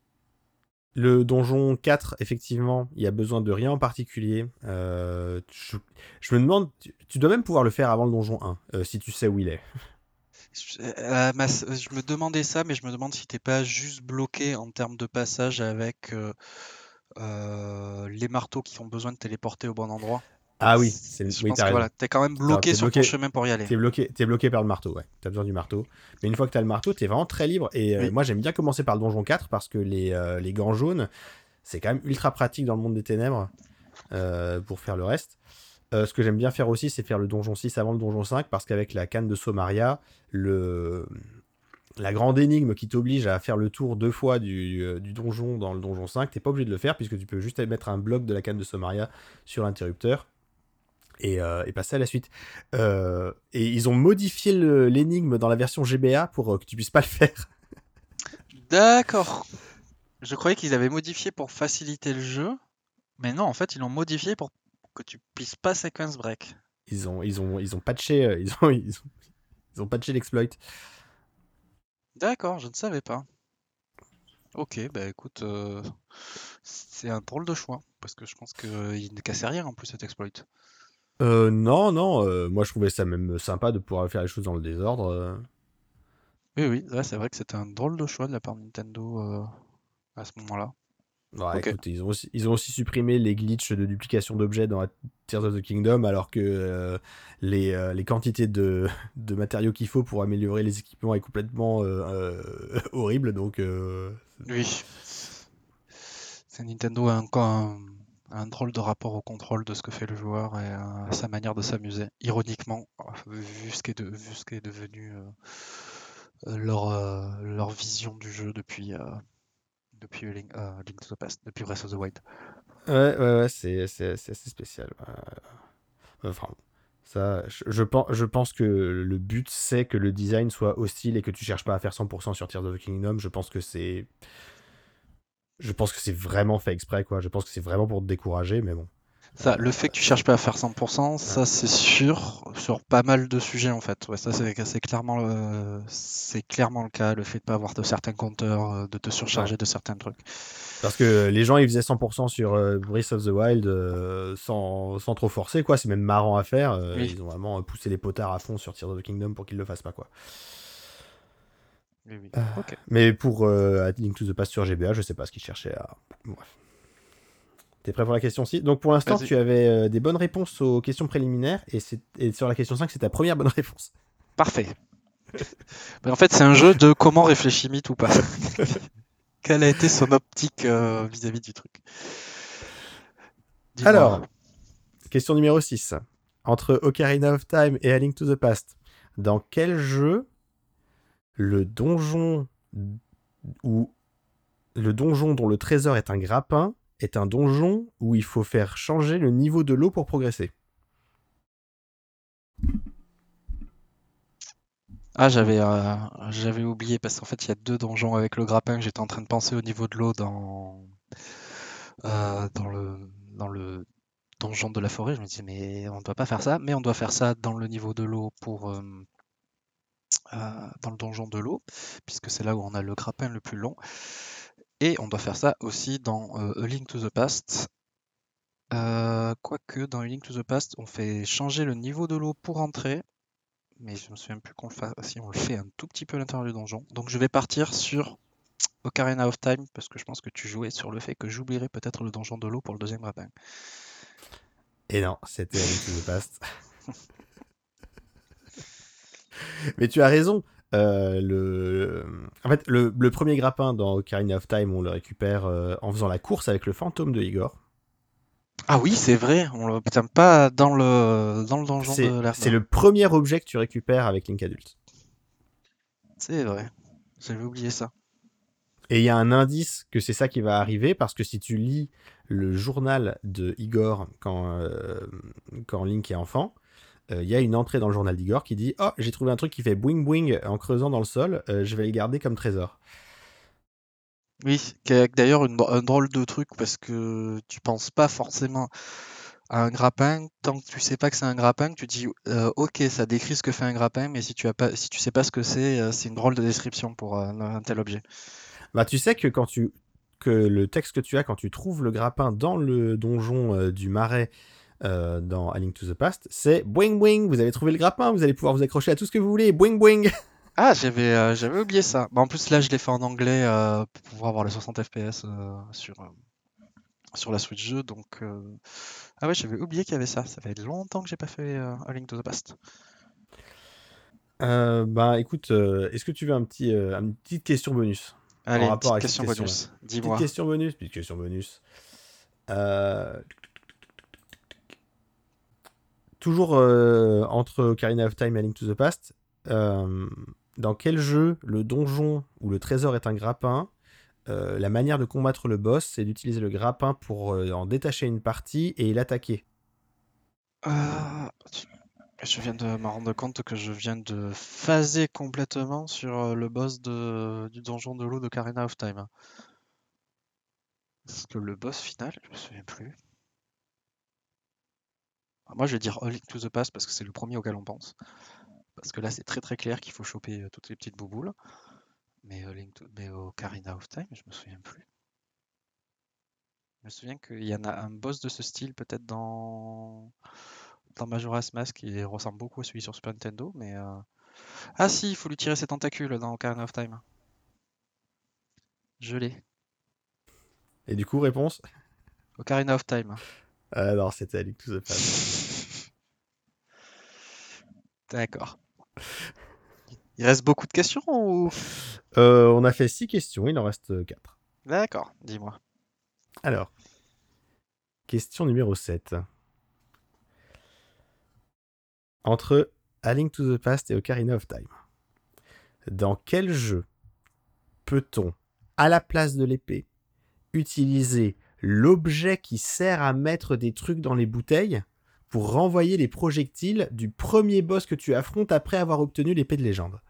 Le donjon quatre, effectivement, il y a besoin de rien en particulier. Euh, je, je me demande, tu, tu dois même pouvoir le faire avant le donjon un, euh, si tu sais où il est. Je, euh, ma- je me demandais ça, mais je me demande si t'es pas juste bloqué en termes de passage avec euh, euh, les marteaux qui ont besoin de téléporter au bon endroit. Ah oui, c'est le... Je oui, pense t'as que raison. voilà, t'es quand même Alors, bloqué t'es sur bloqué, ton chemin pour y aller. t'es bloqué, t'es bloqué par le marteau, ouais. T'as besoin du marteau. Mais une fois que t'as le marteau, t'es vraiment très libre. Et euh, Oui. moi, j'aime bien commencer par le donjon quatre parce que les, euh, les gants jaunes, c'est quand même ultra pratique dans le monde des ténèbres euh, pour faire le reste. Euh, ce que j'aime bien faire aussi, c'est faire le donjon six avant le donjon cinq parce qu'avec la canne de Somaria, le... la grande énigme qui t'oblige à faire le tour deux fois du, euh, du donjon dans le donjon cinq, t'es pas obligé de le faire puisque tu peux juste mettre un bloc de la canne de Somaria sur l'interrupteur et, euh, et passer à la suite. Euh, et ils ont modifié le- l'énigme dans la version G B A pour euh, que tu puisses pas le faire. D'accord. Je croyais qu'ils avaient modifié pour faciliter le jeu, mais non, en fait, ils l'ont modifié pour que tu puisses pas sequence break. Ils ont, ils ont, ils ont patché, euh, ils ont, ils ont, ils ont patché l'exploit. D'accord, je ne savais pas. Ok, bah écoute, euh, c'est un drôle de choix, parce que je pense qu'il ne cassait rien en plus cet exploit. Euh, non, non, euh, moi je trouvais ça même sympa de pouvoir faire les choses dans le désordre. euh. Oui, oui, ouais, c'est vrai que c'était un drôle de choix de la part de Nintendo euh, à ce moment-là. Ouais, Ok. écoute, ils ont, aussi, ils ont aussi supprimé les glitches de duplication d'objets dans Tears of the Kingdom, alors que euh, les, euh, les quantités de, de matériaux qu'il faut pour améliorer les équipements est complètement euh, euh, horrible, donc... euh, Oui. C'est Nintendo a encore un, un drôle de rapport au contrôle de ce que fait le joueur et à sa manière de s'amuser. Ironiquement, vu ce qui est, de- vu ce qui est devenu euh, leur, euh, leur vision du jeu depuis, euh, depuis Link, euh, Link to the Past, depuis Breath of the Wild. Ouais, ouais, ouais, c'est, c'est, c'est assez spécial. Euh, Enfin, ça, je, je pense, je pense que le but, c'est que le design soit hostile et que tu cherches pas à faire cent pour cent sur Tears of the Kingdom. Je pense que c'est... Je pense que c'est vraiment fait exprès, quoi. Je pense que c'est vraiment pour te décourager, mais bon. Ça, le fait que tu cherches pas à faire cent pour cent, ça c'est sûr, sur pas mal de sujets en fait. Ouais, ça c'est c'est clairement, le- c'est clairement le cas, le fait de pas avoir de certains compteurs, euh, de te Ouais. surcharger de certains trucs. Parce que les gens, ils faisaient cent pour cent sur euh, Breath of the Wild euh, sans, sans trop forcer, quoi. C'est même marrant à faire. Euh, Oui, ils ont vraiment poussé les potards à fond sur Tears of the Kingdom pour qu'ils le fassent pas, quoi. oui, oui. Euh, Ok. mais pour euh, Link to the Past sur G B A, je sais pas ce qu'ils cherchaient à... Bref. T'es prêt pour la question six? Donc pour l'instant, Vas-y. tu avais euh, des bonnes réponses aux questions préliminaires et, c'est- et sur la question cinq, c'est ta première bonne réponse. Parfait. Mais en fait, c'est un jeu de comment réfléchit Myth ou pas. Quelle a été son optique euh, vis-à-vis du truc? Dis-moi. Alors, question numéro six. Entre Ocarina of Time et A Link to the Past, dans quel jeu le donjon où le donjon dont le trésor est un grappin est un donjon où il faut faire changer le niveau de l'eau pour progresser? Ah, j'avais euh, j'avais oublié parce qu'en fait, il y a deux donjons avec le grappin. J'étais en train de penser au niveau de l'eau dans euh, dans le dans le donjon de la forêt. Je me disais, mais on ne doit pas faire ça, mais on doit faire ça dans le niveau de l'eau pour euh, euh, dans le donjon de l'eau, puisque c'est là où on a le grappin le plus long. Et on doit faire ça aussi dans euh, A Link to the Past. Euh, quoique dans A Link to the Past, on fait changer le niveau de l'eau pour entrer, mais je me souviens plus qu'on le fasse si on le fait un tout petit peu à l'intérieur du donjon. Donc je vais partir sur Ocarina of Time parce que je pense que tu jouais sur le fait que j'oublierais peut-être le donjon de l'eau pour le deuxième grappin. Et non, c'était A Link to the Past. Mais tu as raison. Euh, le... En fait, le, le premier grappin dans Ocarina of Time, on le récupère euh, en faisant la course avec le fantôme de Igor. Ah oui, c'est vrai, on l'obtient pas dans le dans le donjon C'est, de c'est l'herbe. le premier objet que tu récupères avec Link adulte. C'est vrai, j'avais oublié ça. Et il y a un indice que c'est ça qui va arriver, parce que si tu lis le journal de Igor quand, euh, quand Link est enfant, il euh, y a une entrée dans le journal d'Igor qui dit « Oh, j'ai trouvé un truc qui fait boing boing en creusant dans le sol, euh, je vais le garder comme trésor. » Oui, qui est d'ailleurs une- un drôle de truc parce que tu penses pas forcément à un grappin tant que tu sais pas que c'est un grappin, que tu dis euh, ok, ça décrit ce que fait un grappin, mais si tu as pas, si tu sais pas ce que c'est, euh, c'est une drôle de description pour euh, un tel objet. Bah, tu sais que quand tu que le texte que tu as quand tu trouves le grappin dans le donjon euh, du marais euh, dans A Link to the Past, c'est boing boing, vous avez trouvé le grappin, vous allez pouvoir vous accrocher à tout ce que vous voulez, boing boing. Ah, j'avais euh, j'avais oublié ça. Bah, en plus là, je l'ai fait en anglais euh, pour pouvoir avoir les soixante F P S euh, sur euh, sur la Switch deux. Donc, euh, ah ouais, j'avais oublié qu'il y avait ça. Ça fait longtemps que j'ai pas fait euh, A Link to the Past. Euh, bah écoute, euh, est-ce que tu veux un petit, euh, une petite question bonus Allez, en une rapport petite avec cette question question-là? bonus. Petite Dis-moi. question bonus, petite question bonus. Euh, toujours euh, entre Ocarina of Time et A Link to the Past, euh, dans quel jeu le donjon où le trésor est un grappin, euh, la manière de combattre le boss, c'est d'utiliser le grappin pour euh, en détacher une partie et l'attaquer? Euh, Je viens de me rendre compte que je viens de phaser complètement sur euh, le boss de, du donjon de l'eau de Karina of Time. Parce que le boss final, je me souviens plus. Ah, moi, je vais dire A Link to the Past parce que c'est le premier auquel on pense. Parce que là, c'est très très clair qu'il faut choper euh, toutes les petites bouboules. Mais, A Link to... mais au Karina of Time, je me souviens plus. Je me souviens qu'il y en a un boss de ce style peut-être dans dans Majora's Mask qui ressemble beaucoup à celui sur Super Nintendo, mais euh, ah si, il faut lui tirer ses tentacules dans Ocarina of Time. Je l'ai. Et du coup, réponse? Ocarina of Time. Alors, c'était A Link to the Past. D'accord. Il reste beaucoup de questions ou... Euh, on a fait six questions, il en reste quatre. D'accord, dis-moi. Alors, question numéro sept. Entre A Link to the Past et Ocarina of Time, dans quel jeu peut-on, à la place de l'épée, utiliser l'objet qui sert à mettre des trucs dans les bouteilles pour renvoyer les projectiles du premier boss que tu affrontes après avoir obtenu l'épée de légende?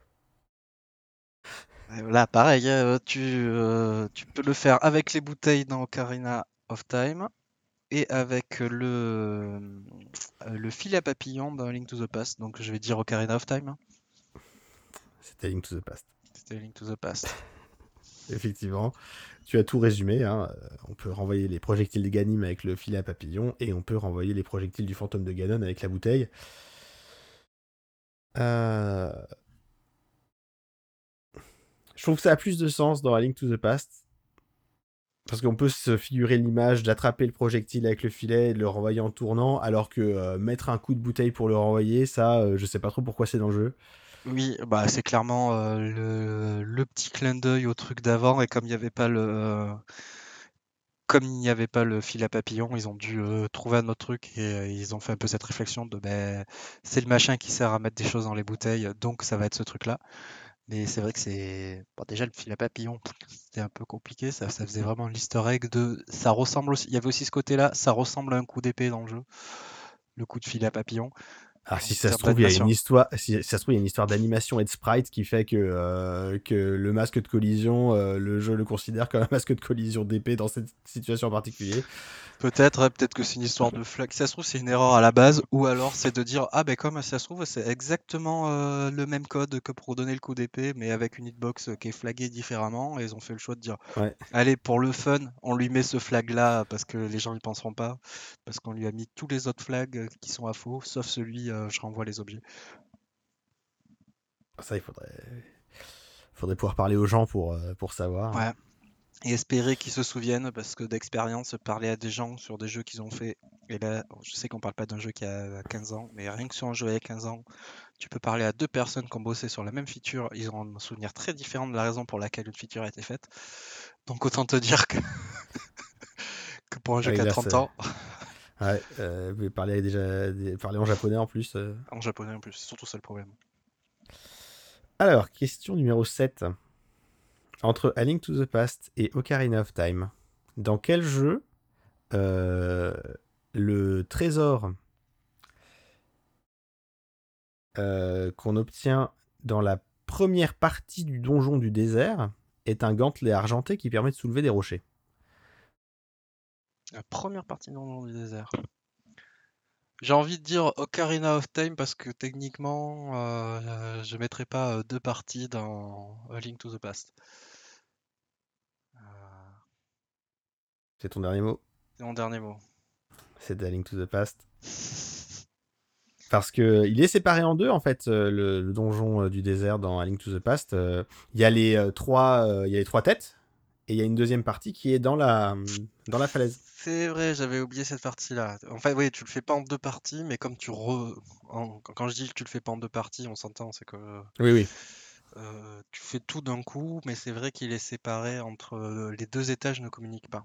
Là, pareil, euh, tu, euh, tu peux le faire avec les bouteilles dans Ocarina of Time et avec le, euh, le fil à papillon dans Link to the Past. Donc je vais dire Ocarina of Time. C'était A Link to the Past. C'était Link to the Past. Effectivement, tu as tout résumé. Hein. On peut renvoyer les projectiles de Ganim avec le filet à papillon et on peut renvoyer les projectiles du fantôme de Ganon avec la bouteille. Euh... Je trouve que ça a plus de sens dans A Link to the Past. Parce qu'on peut se figurer l'image d'attraper le projectile avec le filet et de le renvoyer en tournant, alors que euh, mettre un coup de bouteille pour le renvoyer, ça, euh, je sais pas trop pourquoi c'est dans le jeu. Oui, bah c'est clairement euh, le, le petit clin d'œil au truc d'avant et comme il n'y avait pas le comme il n'y avait pas le fil à papillon, ils ont dû euh, trouver un autre truc et euh, ils ont fait un peu cette réflexion de ben c'est le machin qui sert à mettre des choses dans les bouteilles, donc ça va être ce truc-là. Mais c'est vrai que c'est bon, déjà le fil à papillon, c'était un peu compliqué, ça, ça faisait vraiment l'easter egg de ça ressemble aussi, il y avait aussi ce côté-là, ça ressemble à un coup d'épée dans le jeu, le coup de fil à papillon Ah, en si ça se termes trouve, il y a une d'animation. histoire, si ça se trouve, il y a une histoire d'animation et de sprite qui fait que, euh, que le masque de collision, euh, le jeu le considère comme un masque de collision d'épée dans cette situation en particulier. Peut-être, ouais, peut-être que c'est une histoire de flag. Si ça se trouve, c'est une erreur à la base, ou alors c'est de dire ah ben comme si ça se trouve, c'est exactement euh, le même code que pour donner le coup d'épée, mais avec une hitbox qui est flaguée différemment, et ils ont fait le choix de dire Ouais. allez pour le fun, on lui met ce flag là parce que les gens n'y penseront pas, parce qu'on lui a mis tous les autres flags euh, qui sont à faux, sauf celui euh, je renvoie les objets. Ça, il faudrait, faudrait pouvoir parler aux gens pour, euh, pour savoir. Ouais. Et espérer qu'ils se souviennent, parce que d'expérience, parler à des gens sur des jeux qu'ils ont fait, et là, je sais qu'on parle pas d'un jeu qui a quinze ans, mais rien que sur un jeu il y a quinze ans, tu peux parler à deux personnes qui ont bossé sur la même feature, ils ont un souvenir très différent de la raison pour laquelle une feature a été faite. Donc autant te dire que, que pour un jeu Ouais, qui a là, trente c'est- ans, ouais, euh, mais parler, déjà, parler en japonais en plus. euh. en japonais en plus, c'est surtout ça le problème. Alors, question numéro sept. Entre A Link to the Past et Ocarina of Time, dans quel jeu euh, le trésor euh, qu'on obtient dans la première partie du donjon du désert est un gantelet argenté qui permet de soulever des rochers? La première partie dans le monde du désert. J'ai envie de dire Ocarina of Time parce que techniquement, euh, je mettrais pas euh, deux parties dans A Link to the Past. Euh, C'est ton dernier mot? c'est mon dernier mot. C'est A Link to the Past. Parce que il est séparé en deux en fait, euh, le, le donjon euh, du désert dans A Link to the Past. Euh, Il y a les euh, trois, euh, il y a les trois têtes et il y a une deuxième partie qui est dans la, dans la falaise. C'est vrai, j'avais oublié cette partie-là. En fait, oui, tu le fais pas en deux parties, mais comme tu re... en- quand je dis que tu le fais pas en deux parties, on s'entend, c'est que Oui, oui. euh, tu fais tout d'un coup, mais c'est vrai qu'il est séparé entre euh, les deux étages ne communiquent pas.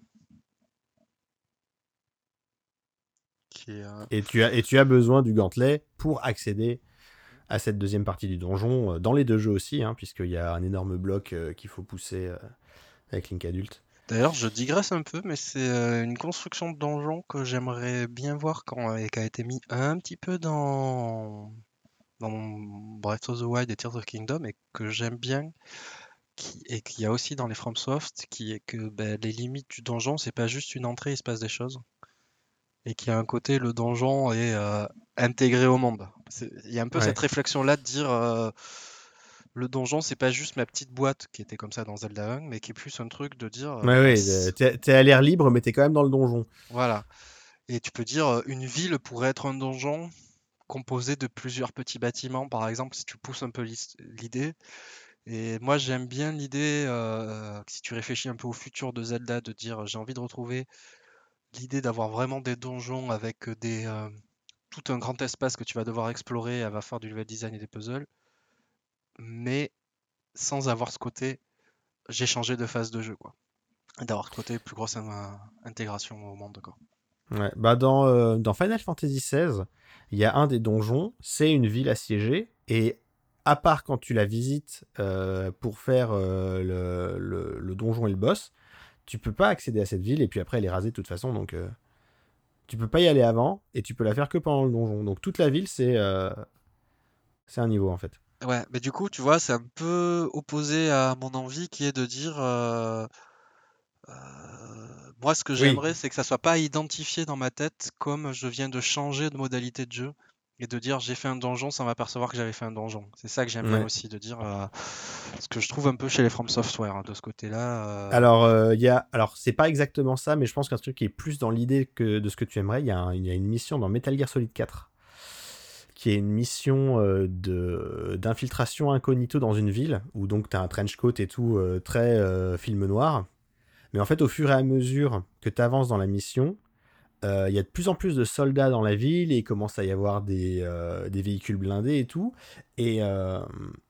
Qui est, euh, Et tu as, et tu as besoin du gantelet pour accéder à cette deuxième partie du donjon, euh, dans les deux jeux aussi, hein, puisqu'il y a un énorme bloc euh, qu'il faut pousser euh, avec Link adulte. D'ailleurs, je digresse un peu, mais c'est euh, une construction de donjon que j'aimerais bien voir quand, et qui a été mis un petit peu dans, dans Breath of the Wild et Tears of Kingdom et que j'aime bien, qui, et qu'il y a aussi dans les FromSoft, qui est que ben, les limites du donjon, c'est pas juste une entrée, il se passe des choses. Et qu'il y a un côté, le donjon est euh, intégré au monde. C'est- Il y a un peu cette Ouais, réflexion-là de dire euh, le donjon, c'est pas juste ma petite boîte qui était comme ça dans Zelda un, mais qui est plus un truc de dire ouais, euh, bah, ouais, euh, c- t'es, t'es à l'air libre, mais t'es quand même dans le donjon. voilà. Et tu peux dire, euh, une ville pourrait être un donjon composé de plusieurs petits bâtiments, par exemple, si tu pousses un peu l'is- l'idée. Et moi, j'aime bien l'idée, euh, si tu réfléchis un peu au futur de Zelda, de dire, j'ai envie de retrouver l'idée d'avoir vraiment des donjons avec des, euh, tout un grand espace que tu vas devoir explorer, elle va faire du level design et des puzzles, mais sans avoir ce côté, j'ai changé de phase de jeu, quoi. Et d'avoir ce côté plus grosse euh, intégration au monde, quoi. Ouais. Bah dans, euh, dans Final Fantasy seize, il y a un des donjons, c'est une ville assiégée, et à part quand tu la visites euh, pour faire euh, le, le, le donjon et le boss, tu peux pas accéder à cette ville, et puis après elle est rasée de toute façon, donc euh, tu peux pas y aller avant, et tu peux la faire que pendant le donjon. Donc toute la ville, c'est euh, c'est un niveau en fait. Ouais, mais du coup, tu vois, c'est un peu opposé à mon envie qui est de dire, euh, euh, moi, ce que Oui, j'aimerais, c'est que ça soit pas identifié dans ma tête comme je viens de changer de modalité de jeu et de dire j'ai fait un donjon sans m'apercevoir que j'avais fait un donjon. C'est ça que j'aime bien ouais. aussi, de dire euh, ce que je trouve un peu chez les From Software, hein, de ce côté-là. euh, Alors, euh, il y a... Alors c'est pas exactement ça, mais je pense qu'un truc qui est plus dans l'idée que de ce que tu aimerais, il y, a un- il y a une mission dans Metal Gear Solid quatre, qui est une mission euh, de... d'infiltration incognito dans une ville, où donc tu as un trench coat et tout, euh, très euh, film noir. Mais en fait, au fur et à mesure que tu avances dans la mission, euh, il y a de plus en plus de soldats dans la ville, et il commence à y avoir des, euh, des véhicules blindés et tout. Et, euh,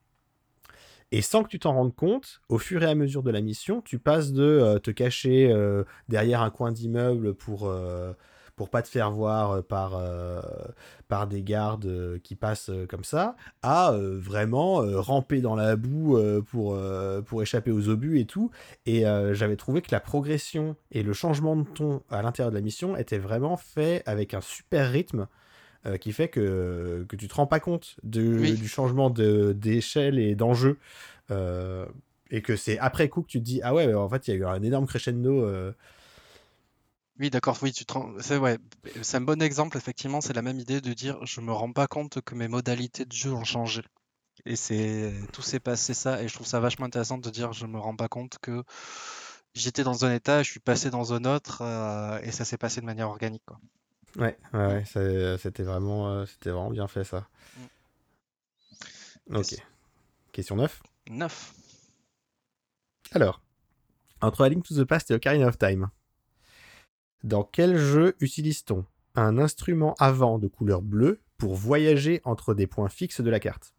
Et sans que tu t'en rendes compte, au fur et à mesure de la mission, tu passes de euh, te cacher euh, derrière un coin d'immeuble pour, euh, pour pas te faire voir euh, par, euh, par des gardes euh, qui passent euh, comme ça, à euh, vraiment euh, ramper dans la boue euh, pour, euh, pour échapper aux obus et tout. Et euh, j'avais trouvé que la progression et le changement de ton à l'intérieur de la mission était vraiment fait avec un super rythme, euh, qui fait que, que tu te rends pas compte de, Oui, du changement de, d'échelle et d'enjeu. Euh, et que c'est après coup que tu te dis, ah ouais, en fait, il y a eu un énorme crescendo. euh. oui, d'accord, oui, tu te rends- c'est ouais, c'est un bon exemple, effectivement, c'est la même idée de dire je me rends pas compte que mes modalités de jeu ont changé. Et c'est tout s'est passé ça, et je trouve ça vachement intéressant de dire je me rends pas compte que j'étais dans un état, je suis passé dans un autre, euh, et ça s'est passé de manière organique, quoi. Ouais, ouais, Mm, ouais, ça- c'était vraiment, euh, c'était vraiment bien fait ça. mm. Ok, question neuf. neuf. Alors, entre A Link to the Past et Ocarina of Time, dans quel jeu utilise-t-on un instrument à vent de couleur bleue pour voyager entre des points fixes de la carte?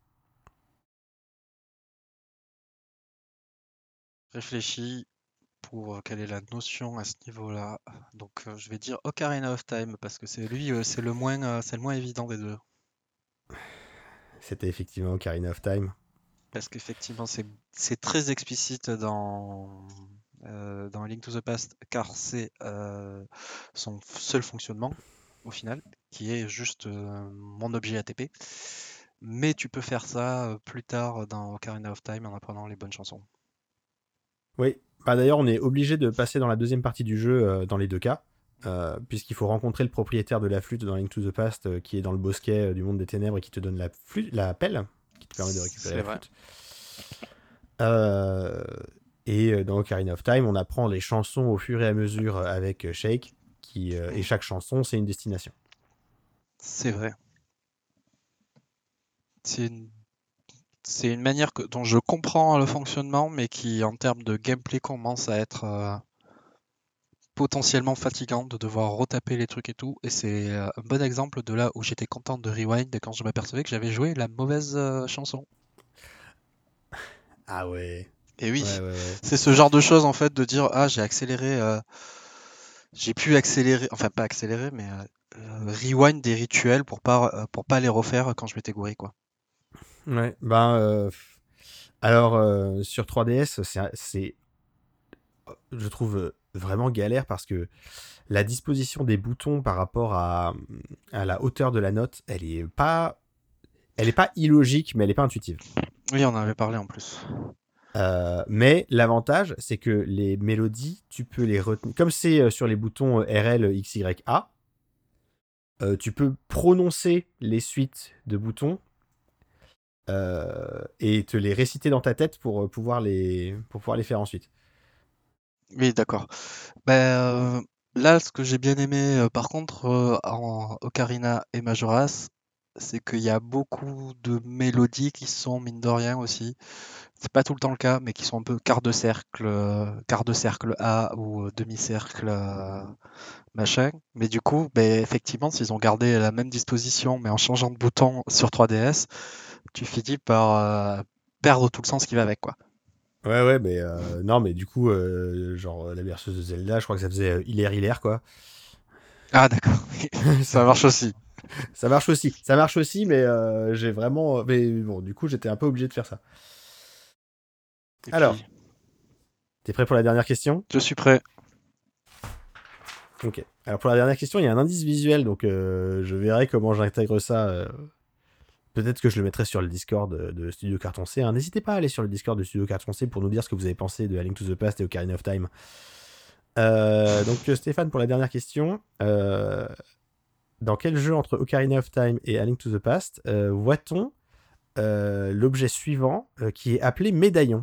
Réfléchis pour euh, quelle est la notion à ce niveau-là. Donc euh, je vais dire Ocarina of Time parce que c'est lui, euh, c'est le moins, euh, c'est le moins évident des deux. C'était effectivement Ocarina of Time. Parce qu'effectivement, c'est c'est très explicite dans, euh, dans Link to the Past, car c'est euh, son f- seul fonctionnement, au final, qui est juste euh, mon objet A T P. Mais tu peux faire ça euh, plus tard dans Ocarina of Time en apprenant les bonnes chansons. Oui, bah d'ailleurs, on est obligé de passer dans la deuxième partie du jeu euh, dans les deux cas, euh, puisqu'il faut rencontrer le propriétaire de la flûte dans Link to the Past, euh, qui est dans le bosquet euh, du monde des ténèbres et qui te donne la, flûte, la pelle, qui te permet de récupérer C'est la vrai. flûte. Euh, et euh, dans Ocarina of Time, on apprend les chansons au fur et à mesure avec euh, Shake, qui, euh, et Mm. chaque chanson, c'est une destination. C'est vrai. C'est une- c'est une manière que, dont je comprends le fonctionnement, mais qui, en termes de gameplay, commence à être euh, potentiellement fatigant de devoir retaper les trucs et tout. Et c'est euh, un bon exemple de là où j'étais content de rewind quand je m'apercevais que j'avais joué la mauvaise euh, chanson. Ah ouais. Et oui, Ouais, ouais, ouais. c'est ce genre de choses en fait de dire ah j'ai accéléré, euh, j'ai pu accélérer, enfin pas accélérer, mais euh, euh, rewind des rituels pour pas euh, pour pas les refaire quand je m'étais gouré quoi. Ouais, ben, euh, alors, euh, sur trois D S, c'est, c'est, je trouve euh, vraiment galère parce que la disposition des boutons par rapport à, à la hauteur de la note, elle est pas, elle est pas illogique, mais elle est pas intuitive. Oui, on en avait parlé en plus. Euh, mais l'avantage, c'est que les mélodies, tu peux les retenir. Comme c'est euh, sur les boutons R L, X, Y, A, euh, tu peux prononcer les suites de boutons euh, et te les réciter dans ta tête pour euh, pouvoir les, pour pouvoir les faire ensuite. Oui, d'accord. Ben, euh, là, ce que j'ai bien aimé, euh, par contre, euh, en Ocarina et Majora's, c'est qu'il y a beaucoup de mélodies qui sont, mine de rien aussi, c'est pas tout le temps le cas, mais qui sont un peu quart de cercle, euh, quart de cercle A ou euh, demi-cercle euh, machin. Mais du coup, ben, effectivement, s'ils ont gardé la même disposition, mais en changeant de bouton sur trois D S, tu finis par euh, perdre tout le sens qui va avec, quoi. Ouais, ouais, mais euh, non, mais du coup, euh, genre la berceuse de Zelda, je crois que ça faisait euh, hilaire, hilaire, quoi. Ah, d'accord. ça, Ça marche aussi. ça marche aussi, ça marche aussi, mais euh, j'ai vraiment, mais bon, du coup, j'étais un peu obligé de faire ça. Et Alors, puis, t'es prêt pour la dernière question? je suis prêt. Ok. Alors pour la dernière question, il y a un indice visuel, donc euh, je verrai comment j'intègre ça. euh, Peut-être que je le mettrai sur le Discord de, de Studio Carton C. hein. N'hésitez pas à aller sur le Discord de Studio Carton C pour nous dire ce que vous avez pensé de A Link to the Past et Ocarina of Time. Euh, donc euh, Stéphane, pour la dernière question, euh, dans quel jeu entre Ocarina of Time et A Link to the Past euh, voit-on euh, l'objet suivant euh, qui est appelé médaillon?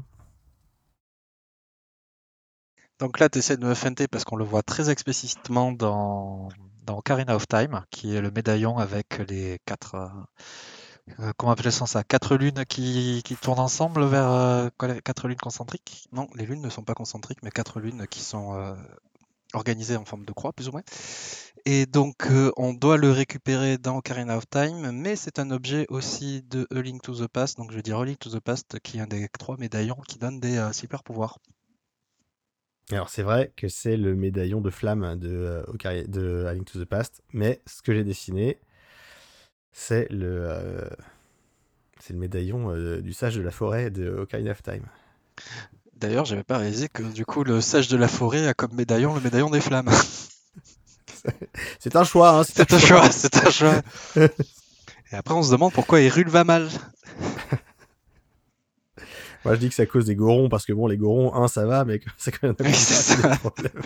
Donc là, tu essaies de me feinter parce qu'on le voit très explicitement dans, dans Ocarina of Time, qui est le médaillon avec les quatre, euh, euh, comment appelle ça, quatre lunes qui, qui tournent ensemble vers euh, quoi, les quatre lunes concentriques. Non, les lunes ne sont pas concentriques, mais quatre lunes qui sont euh, organisées en forme de croix, plus ou moins. Et donc, euh, on doit le récupérer dans Ocarina of Time, mais c'est un objet aussi de A Link to the Past, donc je vais dire A Link to the Past, qui est un des trois médaillons qui donne des euh, super pouvoirs. Alors c'est vrai que c'est le médaillon de flamme de, euh, Ocari- de A Link to the Past, mais ce que j'ai dessiné, c'est le, euh, c'est le médaillon euh, du sage de la forêt de Ocarina of Time. D'ailleurs, j'avais pas réalisé que du coup, le sage de la forêt a comme médaillon le médaillon des flammes. C'est un choix, hein, c'est C'est un un choix. choix, c'est un choix. Et après, on se demande pourquoi Hyrule va mal. Moi je dis que c'est à cause des gorons, parce que bon, les gorons, un, ça va, mais c'est quand même Oui, c'est c'est ça. des problèmes.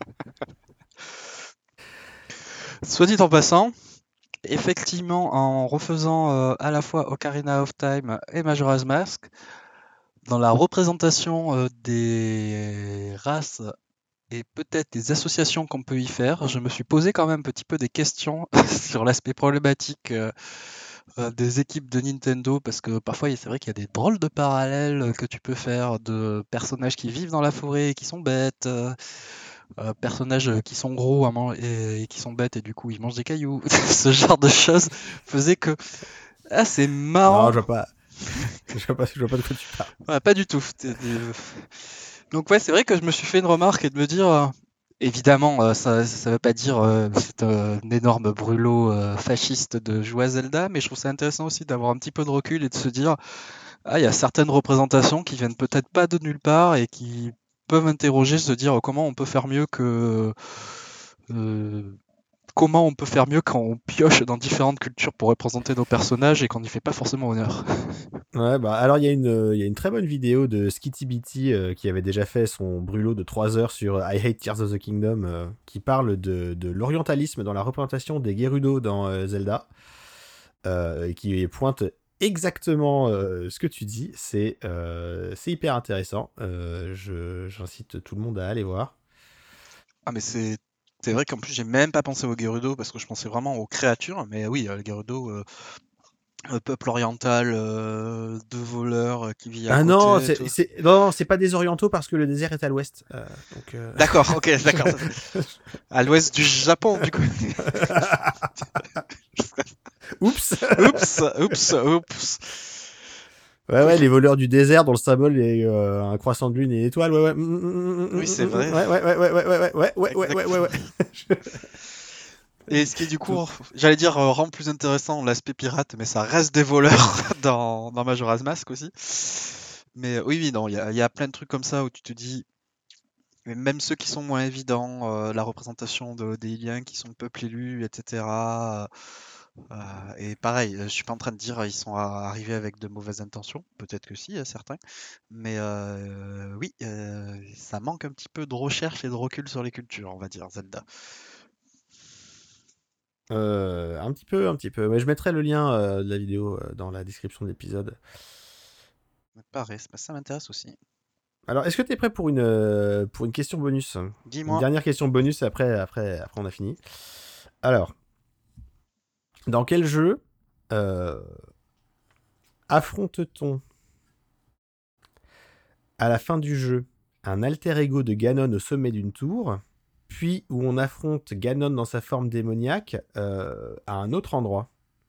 Soit dit en passant, effectivement, en refaisant euh, à la fois Ocarina of Time et Majora's Mask, dans la représentation euh, des races et peut-être des associations qu'on peut y faire, je me suis posé quand même un petit peu des questions sur l'aspect problématique euh, euh, des équipes de Nintendo, parce que parfois il- c'est vrai qu'il y a des drôles de parallèles que tu peux faire de personnages qui vivent dans la forêt et qui sont bêtes, euh, euh, personnages qui sont gros à man- et, et qui sont bêtes et du coup ils mangent des cailloux. Ce genre de choses faisait que ah, c'est Non, marrant. je vois pas. Je vois pas, je vois pas de quoi tu parles. Ouais, pas du tout. T'es- t'es- Donc ouais, c'est vrai que je me suis fait une remarque et de me dire, euh, évidemment, euh, ça ça veut pas dire euh, c'est un énorme brûlot euh, fasciste de jouer à Zelda, mais je trouve ça intéressant aussi d'avoir un petit peu de recul et de se dire, ah, il y a certaines représentations qui viennent peut-être pas de nulle part et qui peuvent interroger, se dire comment on peut faire mieux que euh, comment on peut faire mieux quand on pioche dans différentes cultures pour représenter nos personnages et qu'on n'y fait pas forcément honneur. Ouais, bah alors il y, a une, euh, il y a une très bonne vidéo de Skitty Bitty euh, qui avait déjà fait son brûlot de trois heures sur I Hate Tears of the Kingdom euh, qui parle de, de l'orientalisme dans la représentation des Gerudo dans euh, Zelda euh, et qui pointe exactement euh, ce que tu dis. C'est euh, c'est hyper intéressant. Euh, je, j'incite tout le monde à aller voir. Ah mais c'est c'est vrai qu'en plus j'ai même pas pensé au Gerudo parce que je pensais vraiment aux créatures, mais oui, euh, le Gerudo, euh, un peuple oriental euh, de voleurs euh, qui vit à Ah non, côté. c'est, Tout. c'est... non, c'est pas des orientaux parce que le désert est à l'ouest. Euh, donc, euh... D'accord, ok, d'accord. À l'ouest du Japon, du coup. Oups. Oups, oups, oups. Ouais, ouais, les voleurs du désert dont le symbole est euh, un croissant de lune et une étoile. Ouais, ouais. Oui, c'est vrai. Ouais, ouais, ouais, ouais, ouais, ouais, ouais, ouais, ouais, ouais, ouais, ouais. Et ce qui, du coup, j'allais dire, euh, rend plus intéressant l'aspect pirate, mais ça reste des voleurs dans, dans Majora's Mask aussi. Mais oui, oui, non, il y a, y a plein de trucs comme ça où tu te dis, mais même ceux qui sont moins évidents, euh, la représentation de, des liens qui sont peuple élu, et cetera. euh, et pareil, je suis pas en train de dire ils sont a- arrivés avec de mauvaises intentions, peut-être que si, euh, certains. Mais euh, oui, euh, ça manque un petit peu de recherche et de recul sur les cultures, on va dire, Zelda. Euh, un petit peu, un petit peu. Mais je mettrai le lien euh, de la vidéo euh, dans la description de l'épisode. Pareil, ça ça m'intéresse aussi. Alors, est-ce que tu es prêt pour une, euh, pour une question bonus? Une Dis-moi. dernière question bonus et après, après, après on a fini. Alors, dans quel jeu euh, affronte-t-on à la fin du jeu un alter ego de Ganon au sommet d'une tour, puis où on affronte Ganon dans sa forme démoniaque euh, à un autre endroit?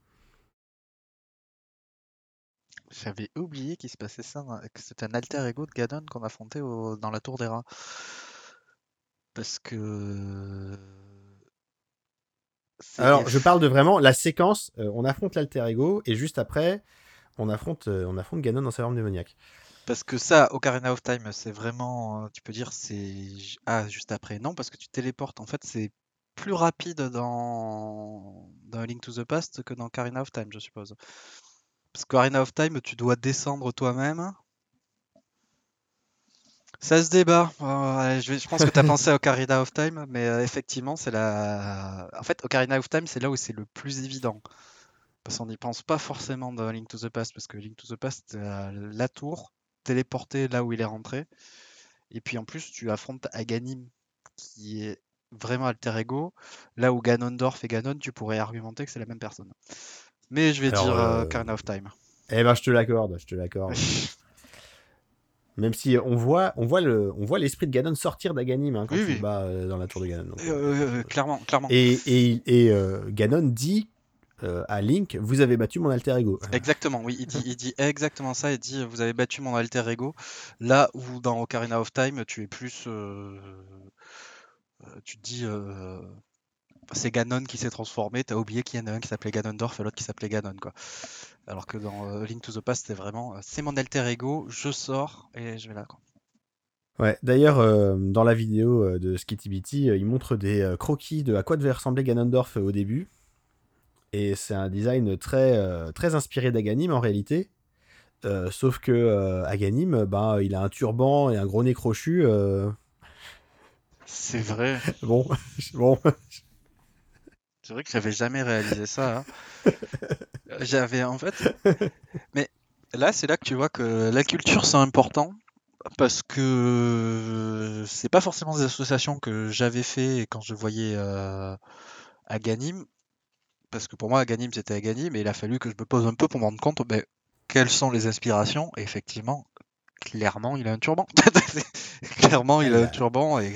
J'avais oublié qu'il se passait ça, dans- que c'était un alter ego de Ganon qu'on affrontait au- dans la tour des rats. Parce que c'est Alors, je F. parle de vraiment la séquence, euh, on affronte l'alter ego, et juste après, on affronte, euh, on affronte Ganon dans sa forme démoniaque. Parce que ça, Ocarina of Time, c'est vraiment, euh, tu peux dire, c'est j- ah juste après. Non, parce que tu téléportes. En fait, c'est plus rapide dans dans A Link to the Past que dans Ocarina of Time, je suppose. Parce qu'Ocarina of Time, tu dois descendre toi-même. Ça se débat. Euh, ouais, je, vais- je pense que tu as pensé à Ocarina of Time, mais euh, effectivement, c'est la. En fait, Ocarina of Time, c'est là où c'est le plus évident. Parce qu'on n'y pense pas forcément dans Link to the Past, parce que Link to the Past, c'est la, la tour, téléporté là où il est rentré. Et puis en plus, tu affrontes Aghanim, qui est vraiment alter ego. Là où Ganondorf et Ganon, tu pourrais argumenter que c'est la même personne. Mais je vais Alors, dire euh, euh, Ocarina of Time. eh ben, je te l'accorde, je te l'accorde. Même si on voit, on voit le, on voit l'esprit de Ganon sortir d'Aganim hein, quand Oui, tu le oui. bats euh, dans la tour de Ganon. Donc, euh, Euh, euh, clairement, clairement. et et, et euh, Ganon dit euh, à Link, vous avez battu mon alter ego. Exactement, oui, il dit, il dit exactement ça. Il dit, vous avez battu mon alter ego. Là où dans Ocarina of Time, tu es plus, euh, euh, tu te dis, euh, c'est Ganon qui s'est transformé. T'as oublié qu'il y en a un qui s'appelait Ganondorf et l'autre qui s'appelait Ganon, quoi. Alors que dans euh, Link to the Past, c'était vraiment, euh, c'est mon alter ego, je sors et je vais là, quoi. Ouais, d'ailleurs, euh, dans la vidéo euh, de Skitty Bitty, euh, il montre des euh, croquis de à quoi devait ressembler Ganondorf euh, au début. Et c'est un design très, euh, très inspiré d'Aganim en réalité. Euh, sauf que euh, Aganim, ben, il a un turban et un gros nez crochu. euh, C'est vrai. Bon, bon. C'est vrai que j'avais jamais réalisé ça, hein. J'avais en fait, mais là, c'est là que tu vois que la culture c'est important parce que c'est pas forcément des associations que j'avais fait quand je voyais euh, Aghanim, parce que pour moi Aghanim c'était Aghanim, et il a fallu que je me pose un peu pour me rendre compte ben, quelles sont les inspirations. Et effectivement, clairement, il a un turban. Clairement, Ah, il a il un a... turban et,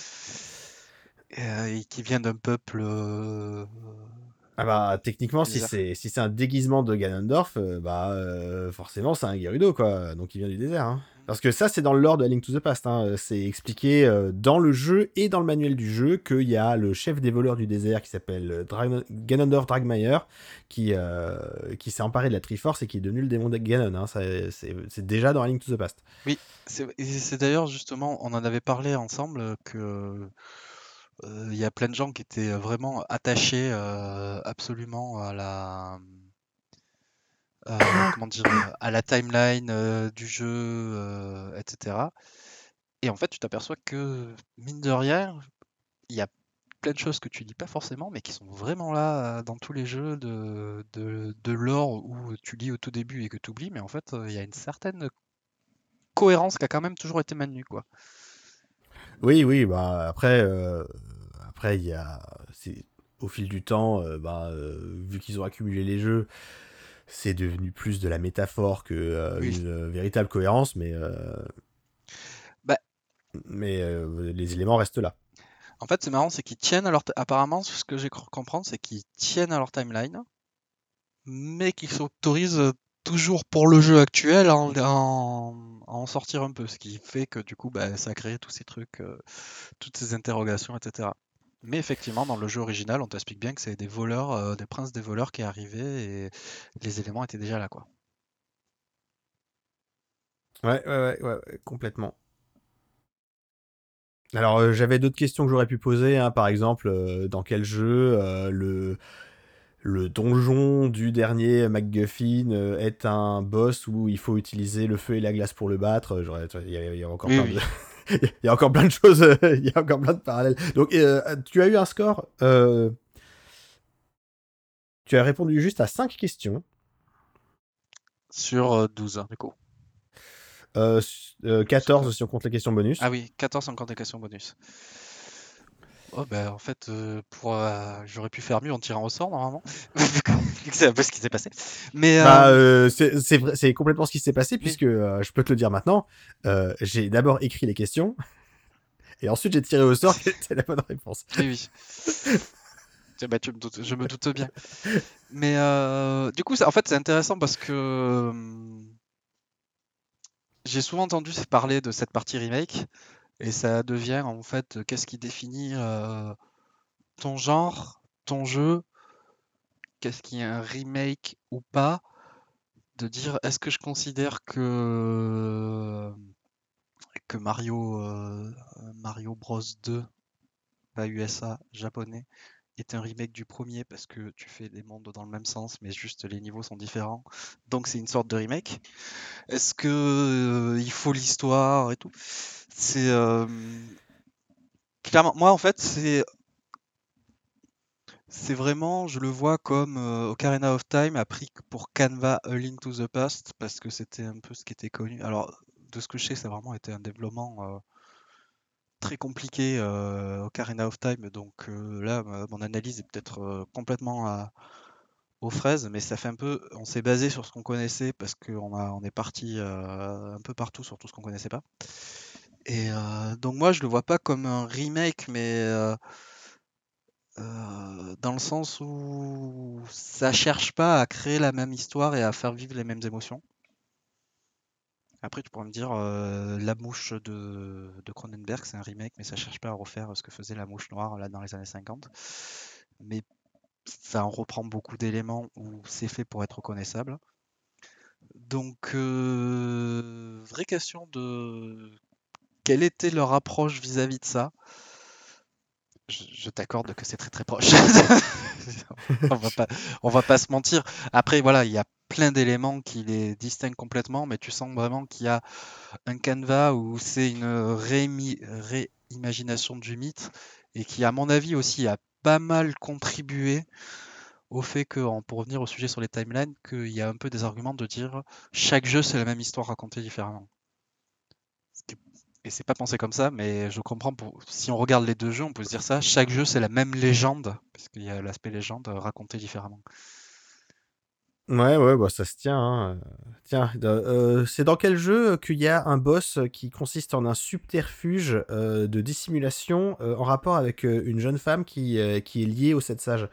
et, euh, et qui vient d'un peuple euh, ah bah, techniquement, si désert. c'est si c'est un déguisement de Ganondorf, euh, bah euh, forcément c'est un Gerudo quoi. Donc il vient du désert. Hein. Parce que ça c'est dans le lore de A Link to the Past. Hein. C'est expliqué euh, dans le jeu et dans le manuel du jeu qu'il y a le chef des voleurs du désert qui s'appelle euh, Dra- Ganondorf Dragmire qui euh, qui s'est emparé de la Triforce et qui est devenu le démon de Ganon. Hein. Ça, c'est c'est déjà dans A Link to the Past. Oui, c'est et c'est d'ailleurs justement, on en avait parlé ensemble euh, que euh, il y a plein de gens qui étaient vraiment attachés euh, absolument à la euh, comment dire euh, à la timeline euh, du jeu, euh, et cetera. Et en fait, tu t'aperçois que mine de rien, il y a plein de choses que tu lis pas forcément, mais qui sont vraiment là euh, dans tous les jeux de, de, de lore où tu lis au tout début et que tu oublies, mais en fait, euh, il y a une certaine cohérence qui a quand même toujours été maintenue, quoi. Oui, oui, bah après, euh, après il y a, c'est au fil du temps, euh, bah, euh, vu qu'ils ont accumulé les jeux, c'est devenu plus de la métaphore que euh, Oui. une euh, véritable cohérence, mais, euh, Bah, mais euh, les éléments restent là. en fait, c'est marrant, c'est qu'ils tiennent à leur... t- Apparemment, ce que j'ai cru comprendre, c'est qu'ils tiennent à leur timeline, mais qu'ils s'autorisent toujours pour le jeu actuel à en, à en- à en sortir un peu, ce qui fait que du coup, bah, ça crée tous ces trucs, euh, toutes ces interrogations, et cetera. Mais effectivement, dans le jeu original, on t'explique bien que c'est des voleurs, euh, des princes des voleurs qui arrivaient et les éléments étaient déjà là, quoi. Ouais, ouais, ouais, ouais, ouais, complètement. Alors, euh, j'avais d'autres questions que j'aurais pu poser, hein, par exemple, euh, dans quel jeu euh, le, le donjon du dernier MacGuffin euh, est un boss où il faut utiliser le feu et la glace pour le battre. J'aurais- Il y, a- il y a encore Oui, plein oui. de... il y a encore plein de choses, euh, il y a encore plein de parallèles. Donc, euh, tu as eu un score, euh, tu as répondu juste à cinq questions. Sur euh, douze, hein, du coup. Euh, euh, Sur quinze. quatorze si on compte les questions bonus. Ah oui, quatorze encore des questions bonus. Oh ben en fait, euh, pour, euh, j'aurais pu faire mieux en tirant au sort normalement. Vu que c'est un peu ce qui s'est passé. Mais, Bah, euh, euh, c'est c'est vrai- c'est complètement ce qui s'est passé, mais puisque euh, je peux te le dire maintenant. Euh, j'ai d'abord écrit les questions, et ensuite j'ai tiré au sort quelle était la bonne réponse. oui, oui. Tiens, bah, tu me doutes- je me doute bien. Mais euh, du coup, ça- en fait, c'est intéressant parce que hum, j'ai souvent entendu parler de cette partie remake et ça devient en fait qu'est-ce qui définit euh, ton genre, ton jeu, qu'est-ce qui est un remake ou pas, de dire est-ce que je considère que que Mario euh, Mario Bros deux, pas U S A, japonais, est un remake du premier parce que tu fais les mondes dans le même sens, mais juste les niveaux sont différents. Donc c'est une sorte de remake. Est-ce que euh, il faut l'histoire et tout? C'est euh, clairement moi en fait c'est c'est vraiment je le vois comme euh, Ocarina of Time a pris pour Canva A Link to the Past parce que c'était un peu ce qui était connu. Alors de ce que je sais, ça a vraiment été un développement euh, très compliqué euh, Ocarina of Time, donc euh, là ma- mon analyse est peut-être euh, complètement à- aux fraises, mais ça fait un peu, on s'est basé sur ce qu'on connaissait parce qu'on a, on est parti euh, un peu partout sur tout ce qu'on connaissait pas. Et euh, donc moi je le vois pas comme un remake, mais euh, euh, dans le sens où ça cherche pas à créer la même histoire et à faire vivre les mêmes émotions. Après, tu pourrais me dire, euh, La Mouche de, de Cronenberg, c'est un remake, mais ça cherche pas à refaire ce que faisait La Mouche Noire là dans les années cinquante. Mais ça en reprend beaucoup d'éléments où c'est fait pour être reconnaissable. Donc, euh, vraie question de quelle était leur approche vis-à-vis de ça. Je, je t'accorde que c'est très très proche. on va pas, on va pas se mentir. Après, voilà, il y a plein d'éléments qui les distinguent complètement, mais tu sens vraiment qu'il y a un canevas où c'est une réimi- réimagination du mythe et qui, à mon avis, aussi a pas mal contribué au fait que, en- pour revenir au sujet sur les timelines, qu'il y a un peu des arguments de dire chaque jeu c'est la même histoire racontée différemment. Ce qui- Et c'est pas pensé comme ça, mais je comprends. Pour... Si on regarde les deux jeux, on peut se dire ça. Chaque jeu c'est la même légende, parce qu'il y a l'aspect légende euh, raconté différemment. Ouais, ouais, bah ça se tient. Hein. Tiens, euh, c'est dans quel jeu qu'il y a un boss qui consiste en un subterfuge euh, de dissimulation euh, en rapport avec euh, une jeune femme qui, euh, qui est liée aux sept sages?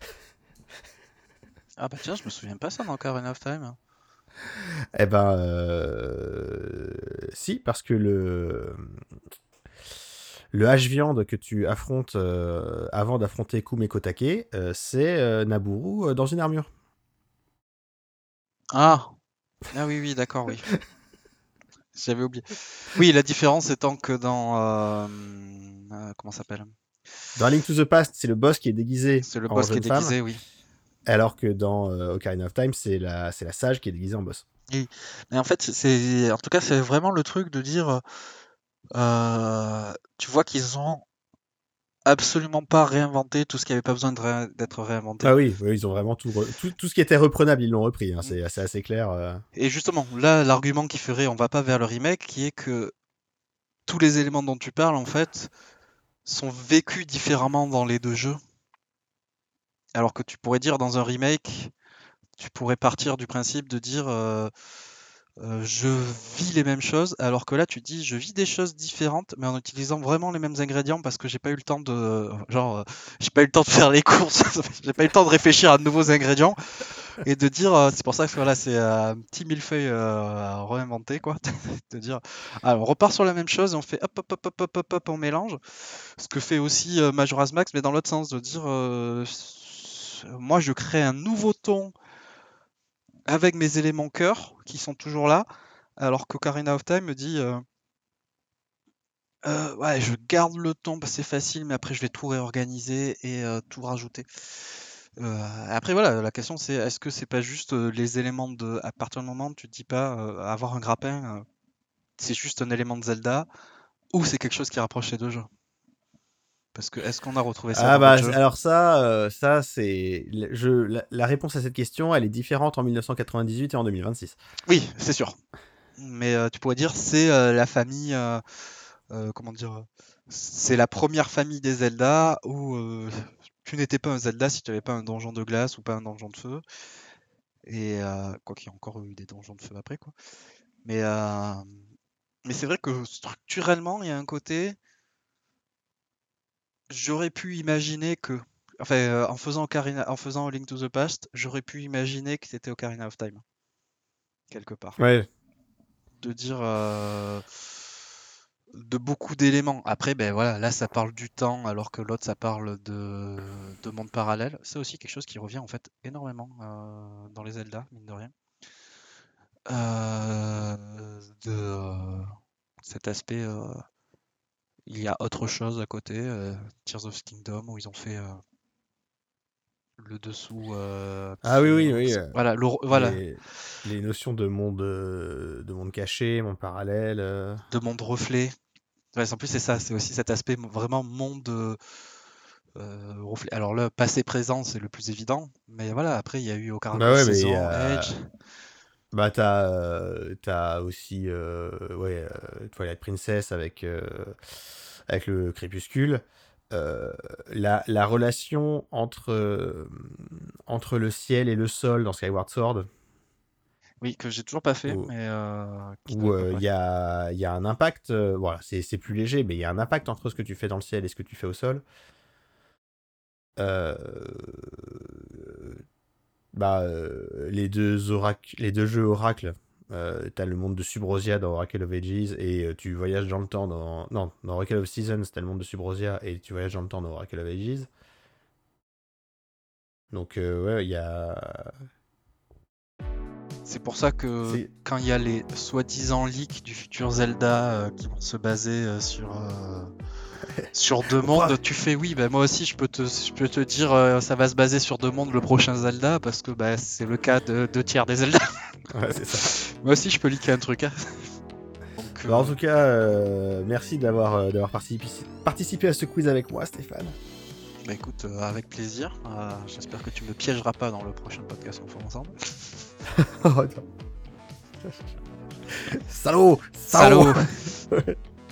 Ah bah tiens, je me souviens pas ça dans Ocarina of Time. Eh ben, euh, si, parce que le le hache-viande que tu affrontes euh, avant d'affronter Kumeko Take, euh, c'est euh, Naburu euh, dans une armure. Ah, ah oui, oui, d'accord, oui. J'avais oublié. Oui, la différence étant que dans euh, euh, comment ça s'appelle? Dans Link to the Past, c'est le boss qui est déguisé C'est le en boss qui est jeune femme, déguisé, oui. alors que dans euh, Ocarina of Time, c'est la, c'est la sage qui est déguisée en boss. Oui. Mais en fait, c'est en tout cas, c'est vraiment le truc de dire, euh, tu vois qu'ils ont absolument pas réinventé tout ce qui avait pas besoin de ré- d'être réinventé. Ah oui, oui, ils ont vraiment tout, re- tout, tout ce qui était reprenable, ils l'ont repris. Hein, Mm. c'est c'est assez clair. euh. Et justement, là, l'argument qui ferait, on va pas vers le remake, qui est que tous les éléments dont tu parles, en fait, sont vécus différemment dans les deux jeux. Alors que tu pourrais dire dans un remake, tu pourrais partir du principe de dire euh, euh, je vis les mêmes choses, alors que là tu dis je vis des choses différentes, mais en utilisant vraiment les mêmes ingrédients parce que j'ai pas eu le temps de genre euh, j'ai pas eu le temps de faire les courses, j'ai pas eu le temps de réfléchir à de nouveaux ingrédients et de dire euh, c'est pour ça que voilà c'est euh, un petit millefeuille euh, à réinventer quoi, de dire alors on repart sur la même chose et on fait hop hop hop hop hop hop, hop on mélange, ce que fait aussi euh, Majora's Max mais dans l'autre sens de dire euh, moi je crée un nouveau ton avec mes éléments cœur qui sont toujours là, alors qu'Ocarina of Time me dit euh, euh, ouais, je garde le ton parce que c'est facile, mais après je vais tout réorganiser et euh, tout rajouter. Euh, après voilà, la question c'est est-ce que c'est pas juste euh, les éléments de. À partir du moment où tu te dis pas euh, avoir un grappin, euh, c'est juste un élément de Zelda, ou c'est quelque chose qui rapproche les deux jeux? Parce que est-ce qu'on a retrouvé ça Ah dans bah d'autres jeux? alors ça, euh, ça c'est le- je, la, la réponse à cette question, elle est différente en mille neuf cent quatre-vingt-dix-huit et en deux mille vingt-six. Oui, c'est sûr. Mais euh, tu pourrais dire c'est euh, la famille. euh, euh, comment dire? C'est la première famille des Zelda où euh, tu n'étais pas un Zelda si tu n'avais pas un donjon de glace ou pas un donjon de feu. Et euh, quoi qu'il y a encore eu des donjons de feu après, quoi. Mais, euh, mais c'est vrai que structurellement, il y a un côté. J'aurais pu imaginer que. Enfin, euh, en faisant Ocarina, en faisant A Link to the Past, j'aurais pu imaginer que c'était Ocarina of Time, quelque part. Ouais. De dire. euh, de beaucoup d'éléments. Après, ben voilà, là ça parle du temps, alors que l'autre ça parle de, de monde parallèle. C'est aussi quelque chose qui revient en fait énormément euh, dans les Zelda, mine de rien. Euh, de euh, cet aspect, euh, il y a autre chose à côté, euh, Tears of Kingdom, où ils ont fait euh, le dessous euh, Ah qui oui, est. oui, oui. euh, Voilà, le, voilà, les, les notions de monde, euh, de monde caché, monde parallèle. euh. de monde reflet. Ouais, en plus, c'est ça, c'est aussi cet aspect mo- vraiment monde euh, euh, reflet. Alors, le passé-présent, c'est le plus évident, mais voilà, après, il y a eu Ocarina Bah of ouais, mais Seasons, euh, Edge. bah t'as euh, t'as aussi euh, ouais euh, Twilight Princess avec euh, avec le crépuscule. Euh, la, la relation entre euh, entre le ciel et le sol dans Skyward Sword, Oui, que j'ai toujours pas fait, où mais euh, qui où, doit. euh, il Ouais. y a il y a un impact. Euh, voilà, c'est c'est plus léger, mais il y a un impact entre ce que tu fais dans le ciel et ce que tu fais au sol. Euh, bah euh, les deux oracles, les deux jeux oracles. Euh, t'as le monde de Subrosia dans Oracle of Ages et euh, tu voyages dans le temps dans... Non, dans Oracle of Seasons, t'as le monde de Subrosia et tu voyages dans le temps dans Oracle of Ages. Donc euh, ouais, il y a... C'est pour ça que C'est... quand il y a les soi-disant leaks du futur Zelda euh, qui vont se baser euh, sur, euh, sur deux On croit... mondes, tu fais oui, bah, moi aussi je peux te, je peux te dire euh, ça va se baser sur deux mondes le prochain Zelda parce que bah, c'est le cas de deux tiers des Zelda. Ouais, c'est ça. Moi aussi je peux leaker un truc. Hein. Donc, Bah, en euh, tout cas, euh, merci d'avoir, euh, d'avoir participé, participé à ce quiz avec moi, Stéphane. bah, écoute, euh, avec plaisir. Euh, j'espère que tu me piégeras pas dans le prochain podcast qu'on fera ensemble. Oh, non. Salaud Salaud, Salaud.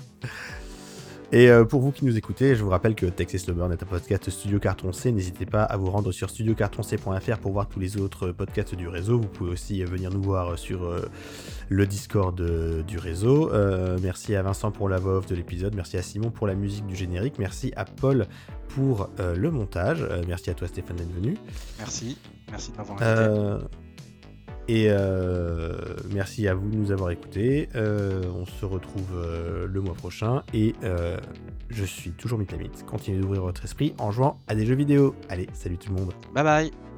Et euh, pour vous qui nous écoutez, je vous rappelle que Tex et Slowburn est un podcast Studio Carton C. N'hésitez pas à vous rendre sur studio carton c point f r pour voir tous les autres podcasts du réseau. Vous pouvez aussi venir nous voir sur euh, le Discord euh, du réseau. Euh, merci à Vincent pour la voix off de l'épisode. Merci à Simon pour la musique du générique. Merci à Paul pour euh, le montage. Euh, merci à toi Stéphane d'être venu. Merci. Merci de m'avoir invité. Euh, Et euh, merci à vous de nous avoir écoutés. Euh, on se retrouve euh, le mois prochain. Et euh, je suis toujours Mythamite. Continuez d'ouvrir votre esprit en jouant à des jeux vidéo. Allez, salut tout le monde. Bye bye.